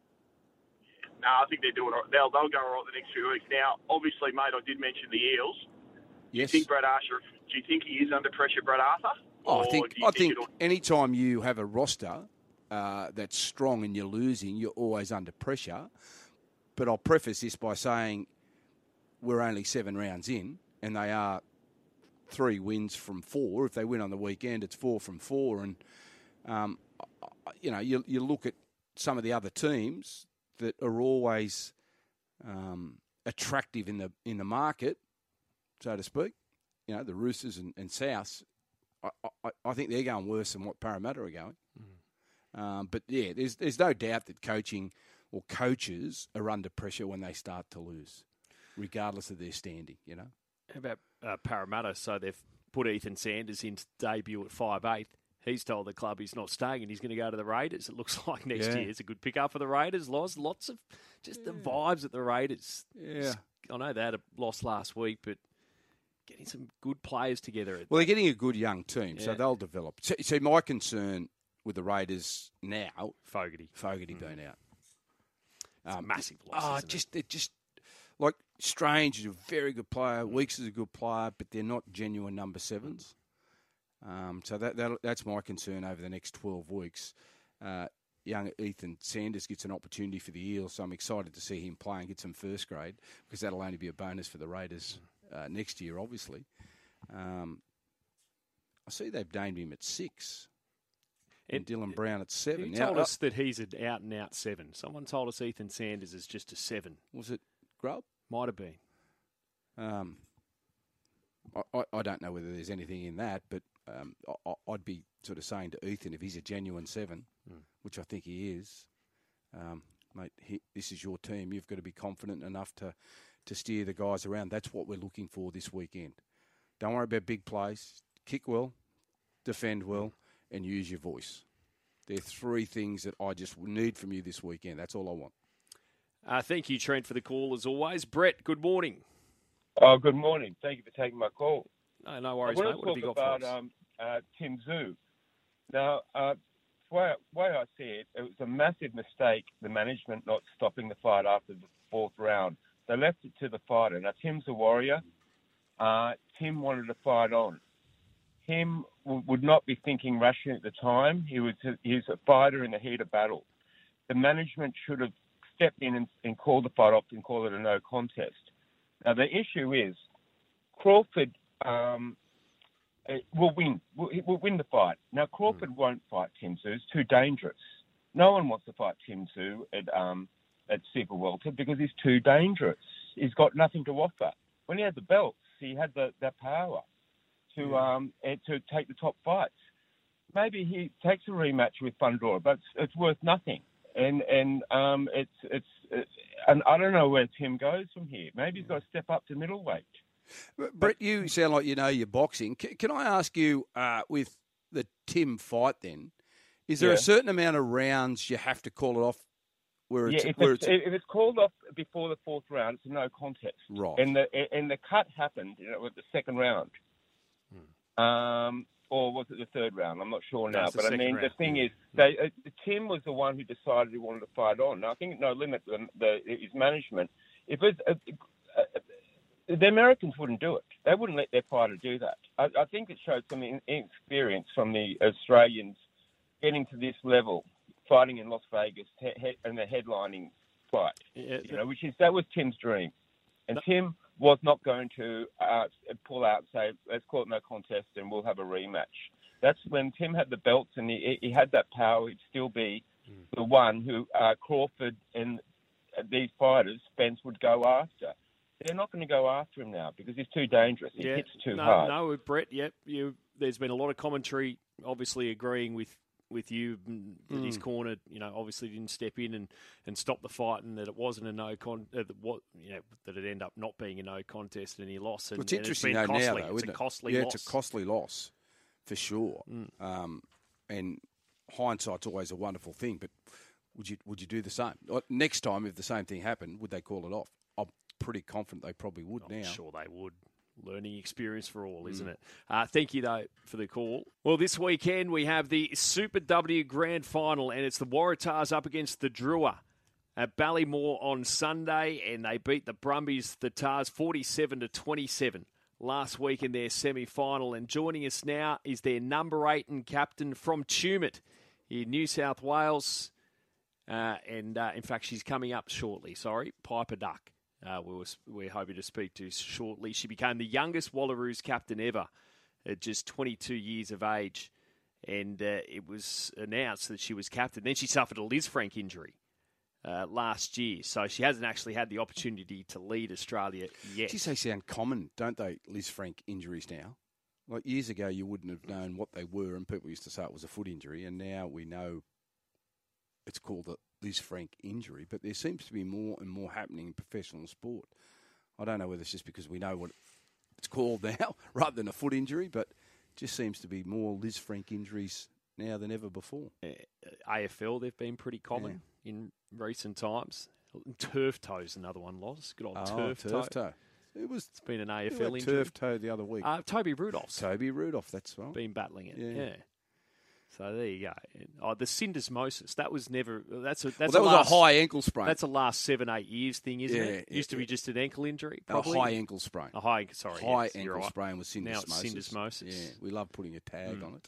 No, I think they're doing. It. They'll they'll go all right the next few weeks. Now, obviously, mate, I did mention the Eels. Yes. Do you think Brad Arthur? Do you think he is under pressure, Brad Arthur? Oh, I Or think do you I think it'll- anytime you have a roster uh, that's strong and you're losing, you're always under pressure. But I'll preface this by saying we're only seven rounds in, and they are three wins from four. If they win on the weekend, it's four from four. And um, you know, you you look at some of the other teams that are always um, attractive in the in the market, so to speak. You know, the Roosters and, and Souths. I, I, I think they're going worse than what Parramatta are going. Mm. Um, but, yeah, there's there's no doubt that coaching or coaches are under pressure when they start to lose, regardless of their standing, you know. How about uh, Parramatta? So they've put Ethan Sanders in to debut at five eight. He's told the club he's not staying and he's going to go to the Raiders. It looks like next Yeah. year it's a good pick-up for the Raiders. Loz, lots of just the vibes at the Raiders. Yeah. I know they had a loss last week, but getting some good players together. At Well, they're getting a good young team, so Yeah. they'll develop. So, so my concern with the Raiders now, Fogarty. Fogarty being out. It's a massive loss, Oh, isn't it? just it just like Strange is a very good player. Weeks is a good player, but they're not genuine number sevens. Um, so that, that that's my concern over the next twelve weeks. Uh, young Ethan Sanders gets an opportunity for the Eels, so I'm excited to see him play and get some first grade because that'll only be a bonus for the Raiders uh, next year, obviously. Um, I see they've named him at six. And It- Dylan Brown at seven. Who Now, told uh, us that he's an out-and-out seven? Someone told us Ethan Sanders is just a seven. was it Grub? Might have been. Um, I, I, I don't know whether there's anything in that, but um, I, I'd be sort of saying to Ethan, if he's a genuine seven, Mm. which I think he is, um, mate, he, this is your team. You've got to be confident enough to, to steer the guys around. That's what we're looking for this weekend. Don't worry about big plays. Kick well, defend well, and use your voice. They're three things that I just need from you this weekend. That's all I want. Uh, thank you, Trent, for the call as always. Brett, good morning. Oh, good morning. Thank you for taking my call. No, no worries, I mate. want What have to you talk got about for us? um, uh, Tim Zhu. Now, uh, the way, way I see it, it was a massive mistake, the management not stopping the fight after the fourth round. They left it to the fighter. Now, Tim's a warrior. Uh, Tim wanted to fight on. Tim w- would not be thinking rationally at the time. He was a, he was a fighter in the heat of battle. The management should have stepped in and, and called the fight off and called it a no contest. Now, the issue is Crawford um, will win. Will, will win the fight. Now, Crawford mm. won't fight Tim Tszyu. It's too dangerous. No one wants to fight Tim Tszyu at um, at super welter because he's too dangerous. He's got nothing to offer. When he had the belts, he had the, the power to yeah. um to take the top fights. Maybe he takes a rematch with Fundora, but it's, it's worth nothing. And and um it's it's it, and I don't know where Tim goes from here. Maybe he's got to step up to middleweight. Brett, you sound like you know your boxing. Can, can I ask you, uh, with the Tim fight then, is there yeah. a certain amount of rounds you have to call it off? Where it's, yeah, if, where it's, it's, if it's called off before the fourth round, it's a no contest. Right. And the and the cut happened, you know, with the second round. Hmm. Um, or was it the third round? I'm not sure now. That's but I mean, round. the thing is, they, uh, Tim was the one who decided he wanted to fight on. Now, I think no limit the, the his management. If it's uh, uh, the Americans wouldn't do it. They wouldn't let their fighter do that. I, I think it showed some inexperience from the Australians getting to this level, fighting in Las Vegas he, he, and the headlining fight. Yeah, you know, which is that was Tim's dream, and no. Tim was not going to uh, pull out and say, let's call it no contest and we'll have a rematch. That's when Tim had the belts and he, he had that power. He'd still be mm. the one who uh, Crawford and these fighters, Spence, would go after. They're not going to go after him now because he's too dangerous. He yeah. hits too no, hard. No, Brett, yep. You, there's been a lot of commentary, obviously agreeing with with you that mm. his corner, you know, obviously didn't step in and, and stop the fight, and that it wasn't a no con, uh, what you know, that it ended up not being a no contest and he lost. And, well, it's interesting and it's been though costly. now, though, it's isn't a it? costly yeah, loss. it's a costly loss for sure. Mm. Um, and hindsight's always a wonderful thing, but would you would you do the same next time if the same thing happened? Would they call it off? I'm pretty confident they probably would. I'm now. Sure, they would. Learning experience for all, isn't mm. it? Uh, thank you, though, for the call. Well, this weekend we have the Super W Grand Final, and it's the Waratahs up against the Drua at Ballymore on Sunday, and they beat the Brumbies, the Tars, forty-seven to twenty-seven last week in their semi-final. And joining us now is their number eight and captain from Tumut in New South Wales, uh, and uh, in fact, she's coming up shortly. Sorry, Piper Duck. Uh, we were, we're hoping to speak to shortly. She became the youngest Wallaroos captain ever at just twenty-two years of age. And uh, it was announced that she was captain. Then she suffered a Liz Frank injury uh, last year. So she hasn't actually had the opportunity to lead Australia yet. Geez, they sound common, don't they, Liz Frank injuries now? Like years ago, you wouldn't have known what they were, and people used to say it was a foot injury, and now we know it's called a Liz Frank injury, but there seems to be more and more happening in professional sport. I don't know whether it's just because we know what it's called now rather than a foot injury, but it just seems to be more Liz Frank injuries now than ever before. Uh, A F L, they've been pretty common yeah. in recent times. Turf toe's another one, Loz. Good old oh, turf, turf toe. toe. It was, it's been an A F L injury. Turf toe the other week. Uh, Toby Rudolph. Toby Rudolph, that's right. Been battling it, yeah. yeah. So there you go. Oh, the syndesmosis. That was never. That's a. That's well, that a was last, a high ankle sprain. That's a last seven, eight years thing, isn't yeah, it? it Used to it, be just an ankle injury. Probably. A high ankle sprain. A high. Sorry. High yes, ankle right. sprain was syndesmosis. Now it's syndesmosis. Yeah, we love putting a tag mm. on it.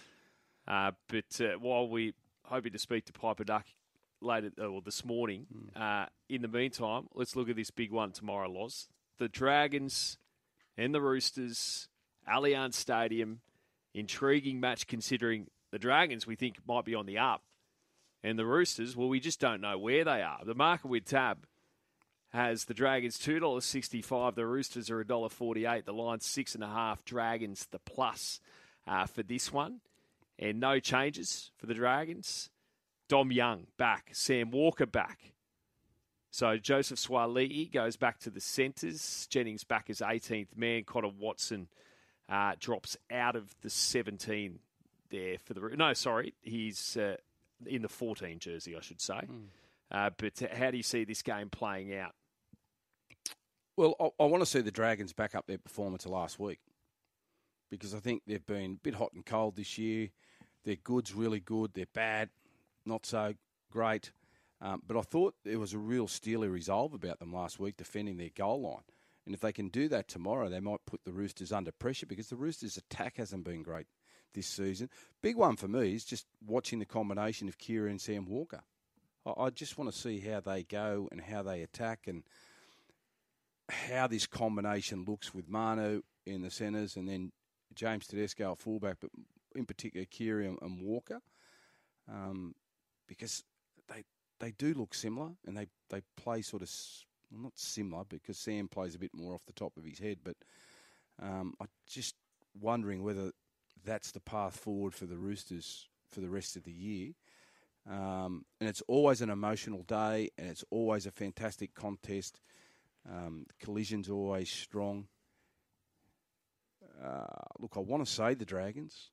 Uh, but uh, while we're hoping to speak to Piper Duck later, or this morning, mm. uh, in the meantime, let's look at this big one tomorrow, Loz. The Dragons and the Roosters, Allianz Stadium, intriguing match considering. The Dragons, we think, might be on the up. And the Roosters, well, we just don't know where they are. The market with tab has the Dragons two dollars sixty-five. The Roosters are one dollar forty-eight. The line's six and a half. Dragons, the plus uh, for this one. And no changes for the Dragons. Dom Young back. Sam Walker back. So Joseph Swali'i goes back to the centres. Jennings back as eighteenth man. Connor Watson uh, drops out of the seventeen there for the... No, sorry. He's uh, in the fourteen jersey, I should say. Mm. Uh, but how do you see this game playing out? Well, I, I want to see the Dragons back up their performance of last week because I think they've been a bit hot and cold this year. Their good's really good. They're bad, not so great. Um, but I thought there was a real steely resolve about them last week defending their goal line. And if they can do that tomorrow, they might put the Roosters under pressure because the Roosters' attack hasn't been great this season. Big one for me is just watching the combination of Kira and Sam Walker. I, I just want to see how they go and how they attack and how this combination looks with Manu in the centres and then James Tedesco at fullback, but in particular Kira and, and Walker, um, because they they do look similar and they, they play sort of, well, not similar because Sam plays a bit more off the top of his head, but um, I'm just wondering whether that's the path forward for the Roosters for the rest of the year. Um, and it's always an emotional day and it's always a fantastic contest. Um, collisions are always strong. Uh, look, I want to say the Dragons.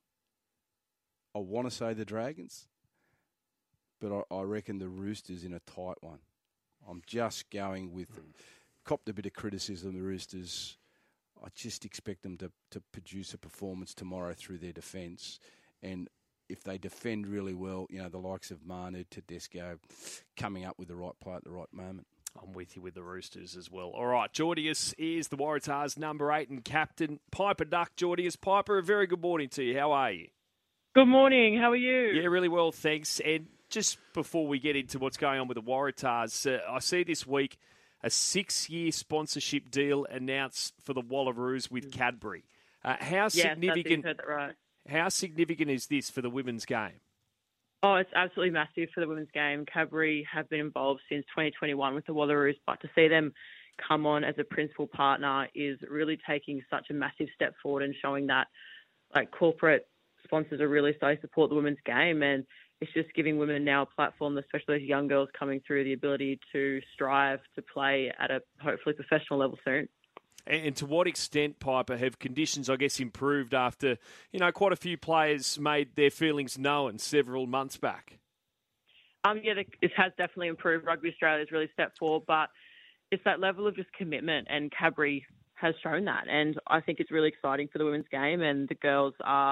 I want to say the Dragons. But I, I reckon the Roosters in a tight one. I'm just going with... Copped a bit of criticism, the Roosters. I just expect them to, to produce a performance tomorrow through their defence. And if they defend really well, you know, the likes of Manu, Tedesco, coming up with the right play at the right moment. I'm with you with the Roosters as well. All right, Jordius is the Waratahs' number eight and captain. Piper Duck, Jordius. Piper, a very good morning to you. How are you? Good morning. How are you? Yeah, really well, thanks. And just before we get into what's going on with the Waratahs, uh, I see this week a six-year sponsorship deal announced for the Wallaroos with Cadbury. Uh, how yes, significant? That's right. How significant is this for the women's game? Oh, it's absolutely massive for the women's game. Cadbury have been involved since twenty twenty-one with the Wallaroos, but to see them come on as a principal partner is really taking such a massive step forward and showing that like corporate sponsors are really starting to support the women's game, and it's just giving women now a platform, especially those young girls coming through, the ability to strive to play at a hopefully professional level soon. And to what extent, Piper, have conditions, I guess, improved after, you know, quite a few players made their feelings known several months back? Um, yeah, it has definitely improved. Rugby Australia has really stepped forward, but it's that level of just commitment, and Cadbury has shown that. And I think it's really exciting for the women's game, and the girls are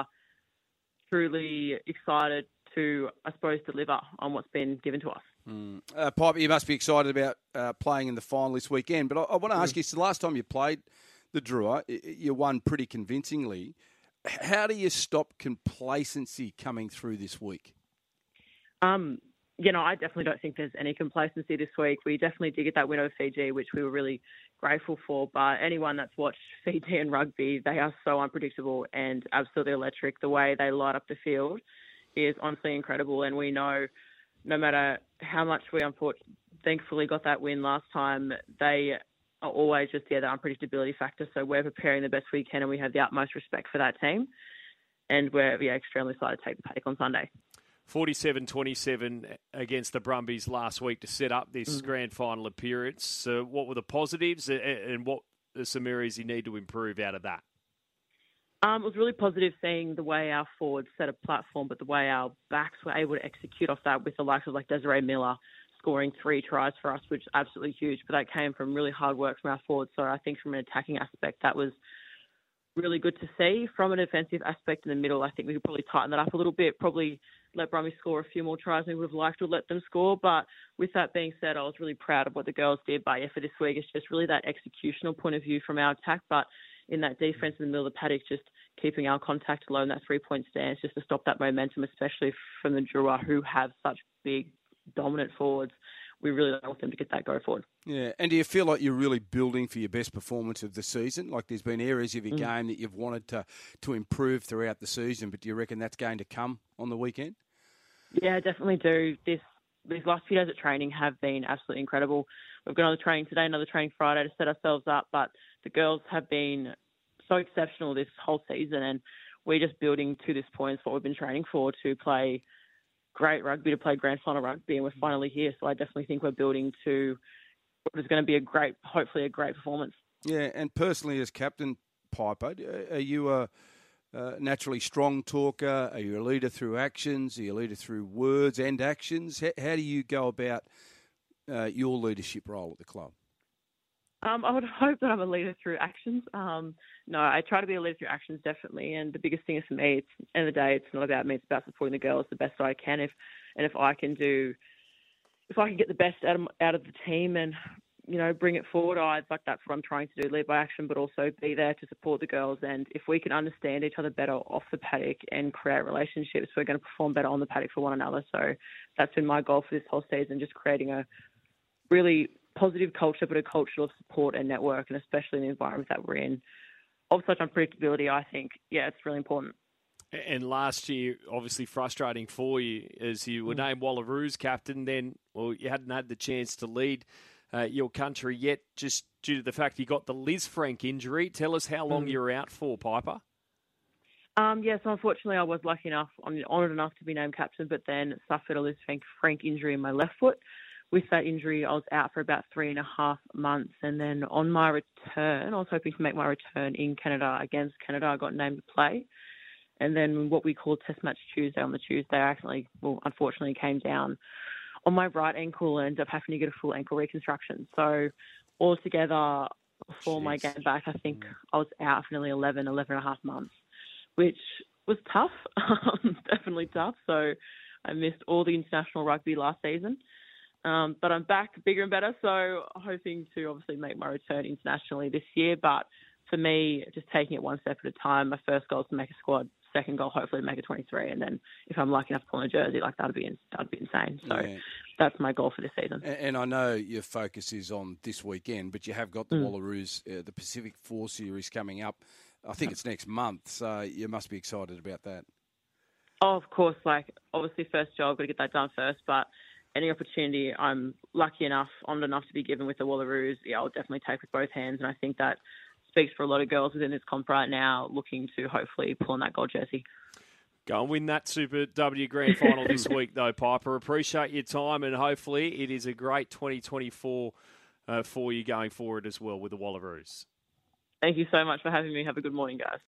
truly excited to, I suppose, deliver on what's been given to us. Mm. Uh, Piper, you must be excited about uh, playing in the final this weekend. But I, I want to ask mm. you, so the last time you played the Drua, you won pretty convincingly. How do you stop complacency coming through this week? Um, you know, I definitely don't think there's any complacency this week. We definitely did get that win over Fiji, which we were really grateful for. But anyone that's watched Fiji and rugby, they are so unpredictable and absolutely electric. The way they light up the field is honestly incredible. And we know no matter how much we unfortunately, thankfully got that win last time, they are always just, yeah, the unpredictability factor. So we're preparing the best we can, and we have the utmost respect for that team. And we're yeah, extremely excited to take the paddock on Sunday. forty-seven twenty-seven against the Brumbies last week to set up this mm-hmm. grand final appearance. So what were the positives and what are some areas you need to improve out of that? Um, it was really positive seeing the way our forwards set a platform, but the way our backs were able to execute off that with the likes of like Desiree Miller scoring three tries for us, which is absolutely huge. But that came from really hard work from our forwards. So I think from an attacking aspect, that was really good to see. From an defensive aspect in the middle, I think we could probably tighten that up a little bit, probably let Brumbies score a few more tries than we would have liked to let them score. But with that being said, I was really proud of what the girls did. But yeah, for this week, it's just really that executional point of view from our attack. But in that defence in the middle of the paddock, just keeping our contact low in that three-point stance just to stop that momentum, especially from the Drua, who have such big, dominant forwards. We really want them to get that go forward. Yeah, and do you feel like you're really building for your best performance of the season? Like there's been areas of your mm. game that you've wanted to, to improve throughout the season, but do you reckon that's going to come on the weekend? Yeah, I definitely do. This These last few days of training have been absolutely incredible. We've got another training today, another training Friday to set ourselves up, but the girls have been so exceptional this whole season, and we're just building to this point. It's what we've been training for, to play great rugby, to play grand final rugby, and we're finally here. So I definitely think we're building to what is going to be a great, hopefully a great performance. Yeah, and personally as captain, Piper, are you a, a naturally strong talker? Are you a leader through actions? Are you a leader through words and actions? How, how do you go about uh, your leadership role at the club? Um, I would hope that I'm a leader through actions. Um, no, I try to be a leader through actions, definitely. And the biggest thing is for me, it's, at the end of the day, it's not about me. It's about supporting the girls the best I can. If and if I can do, if I can get the best out of out of the team and you know bring it forward, I like that's what I'm trying to do: lead by action, but also be there to support the girls. And if we can understand each other better off the paddock and create relationships, we're going to perform better on the paddock for one another. So that's been my goal for this whole season: just creating a really positive culture, but a culture of support and network, and especially in the environment that we're in, of such unpredictability, I think, yeah, it's really important. And last year, obviously frustrating for you, as you were named Wallaroos captain, then, well, you hadn't had the chance to lead uh, your country yet, just due to the fact you got the Liz Frank injury. Tell us how long mm. you were out for, Piper. Um, yes, yeah, so unfortunately I was lucky enough, I'm honoured enough to be named captain, but then suffered a Liz Frank, Frank injury in my left foot. With that injury, I was out for about three and a half months. And then on my return, I was hoping to make my return in Canada against Canada. I got named to play. And then what we call Test Match Tuesday, on the Tuesday, I accidentally, well, unfortunately came down on my right ankle and ended up having to get a full ankle reconstruction. So altogether, before Jeez. my game back, I think mm. I was out for nearly eleven, eleven and a half months, which was tough, definitely tough. So I missed all the international rugby last season. Um, but I'm back bigger and better, so hoping to obviously make my return internationally this year. But for me, just taking it one step at a time. My first goal is to make a squad. Second goal, hopefully, make a twenty-three. And then if I'm lucky enough to pull a jersey, like that'd be that'd be insane. So yeah. That's my goal for this season. And, and I know your focus is on this weekend, but you have got the mm. Wallaroos, uh, the Pacific Four Series coming up. I think it's next month, so you must be excited about that. Oh, of course. Like obviously, first job, got to get that done first, but. Any opportunity I'm lucky enough, honoured enough to be given with the Wallaroos, yeah, I'll definitely take with both hands. And I think that speaks for a lot of girls within this comp right now looking to hopefully pull on that gold jersey. Go and win that Super W Grand Final this week, though, Piper. Appreciate your time, and hopefully it is a great twenty twenty-four uh, for you going forward as well with the Wallaroos. Thank you so much for having me. Have a good morning, guys.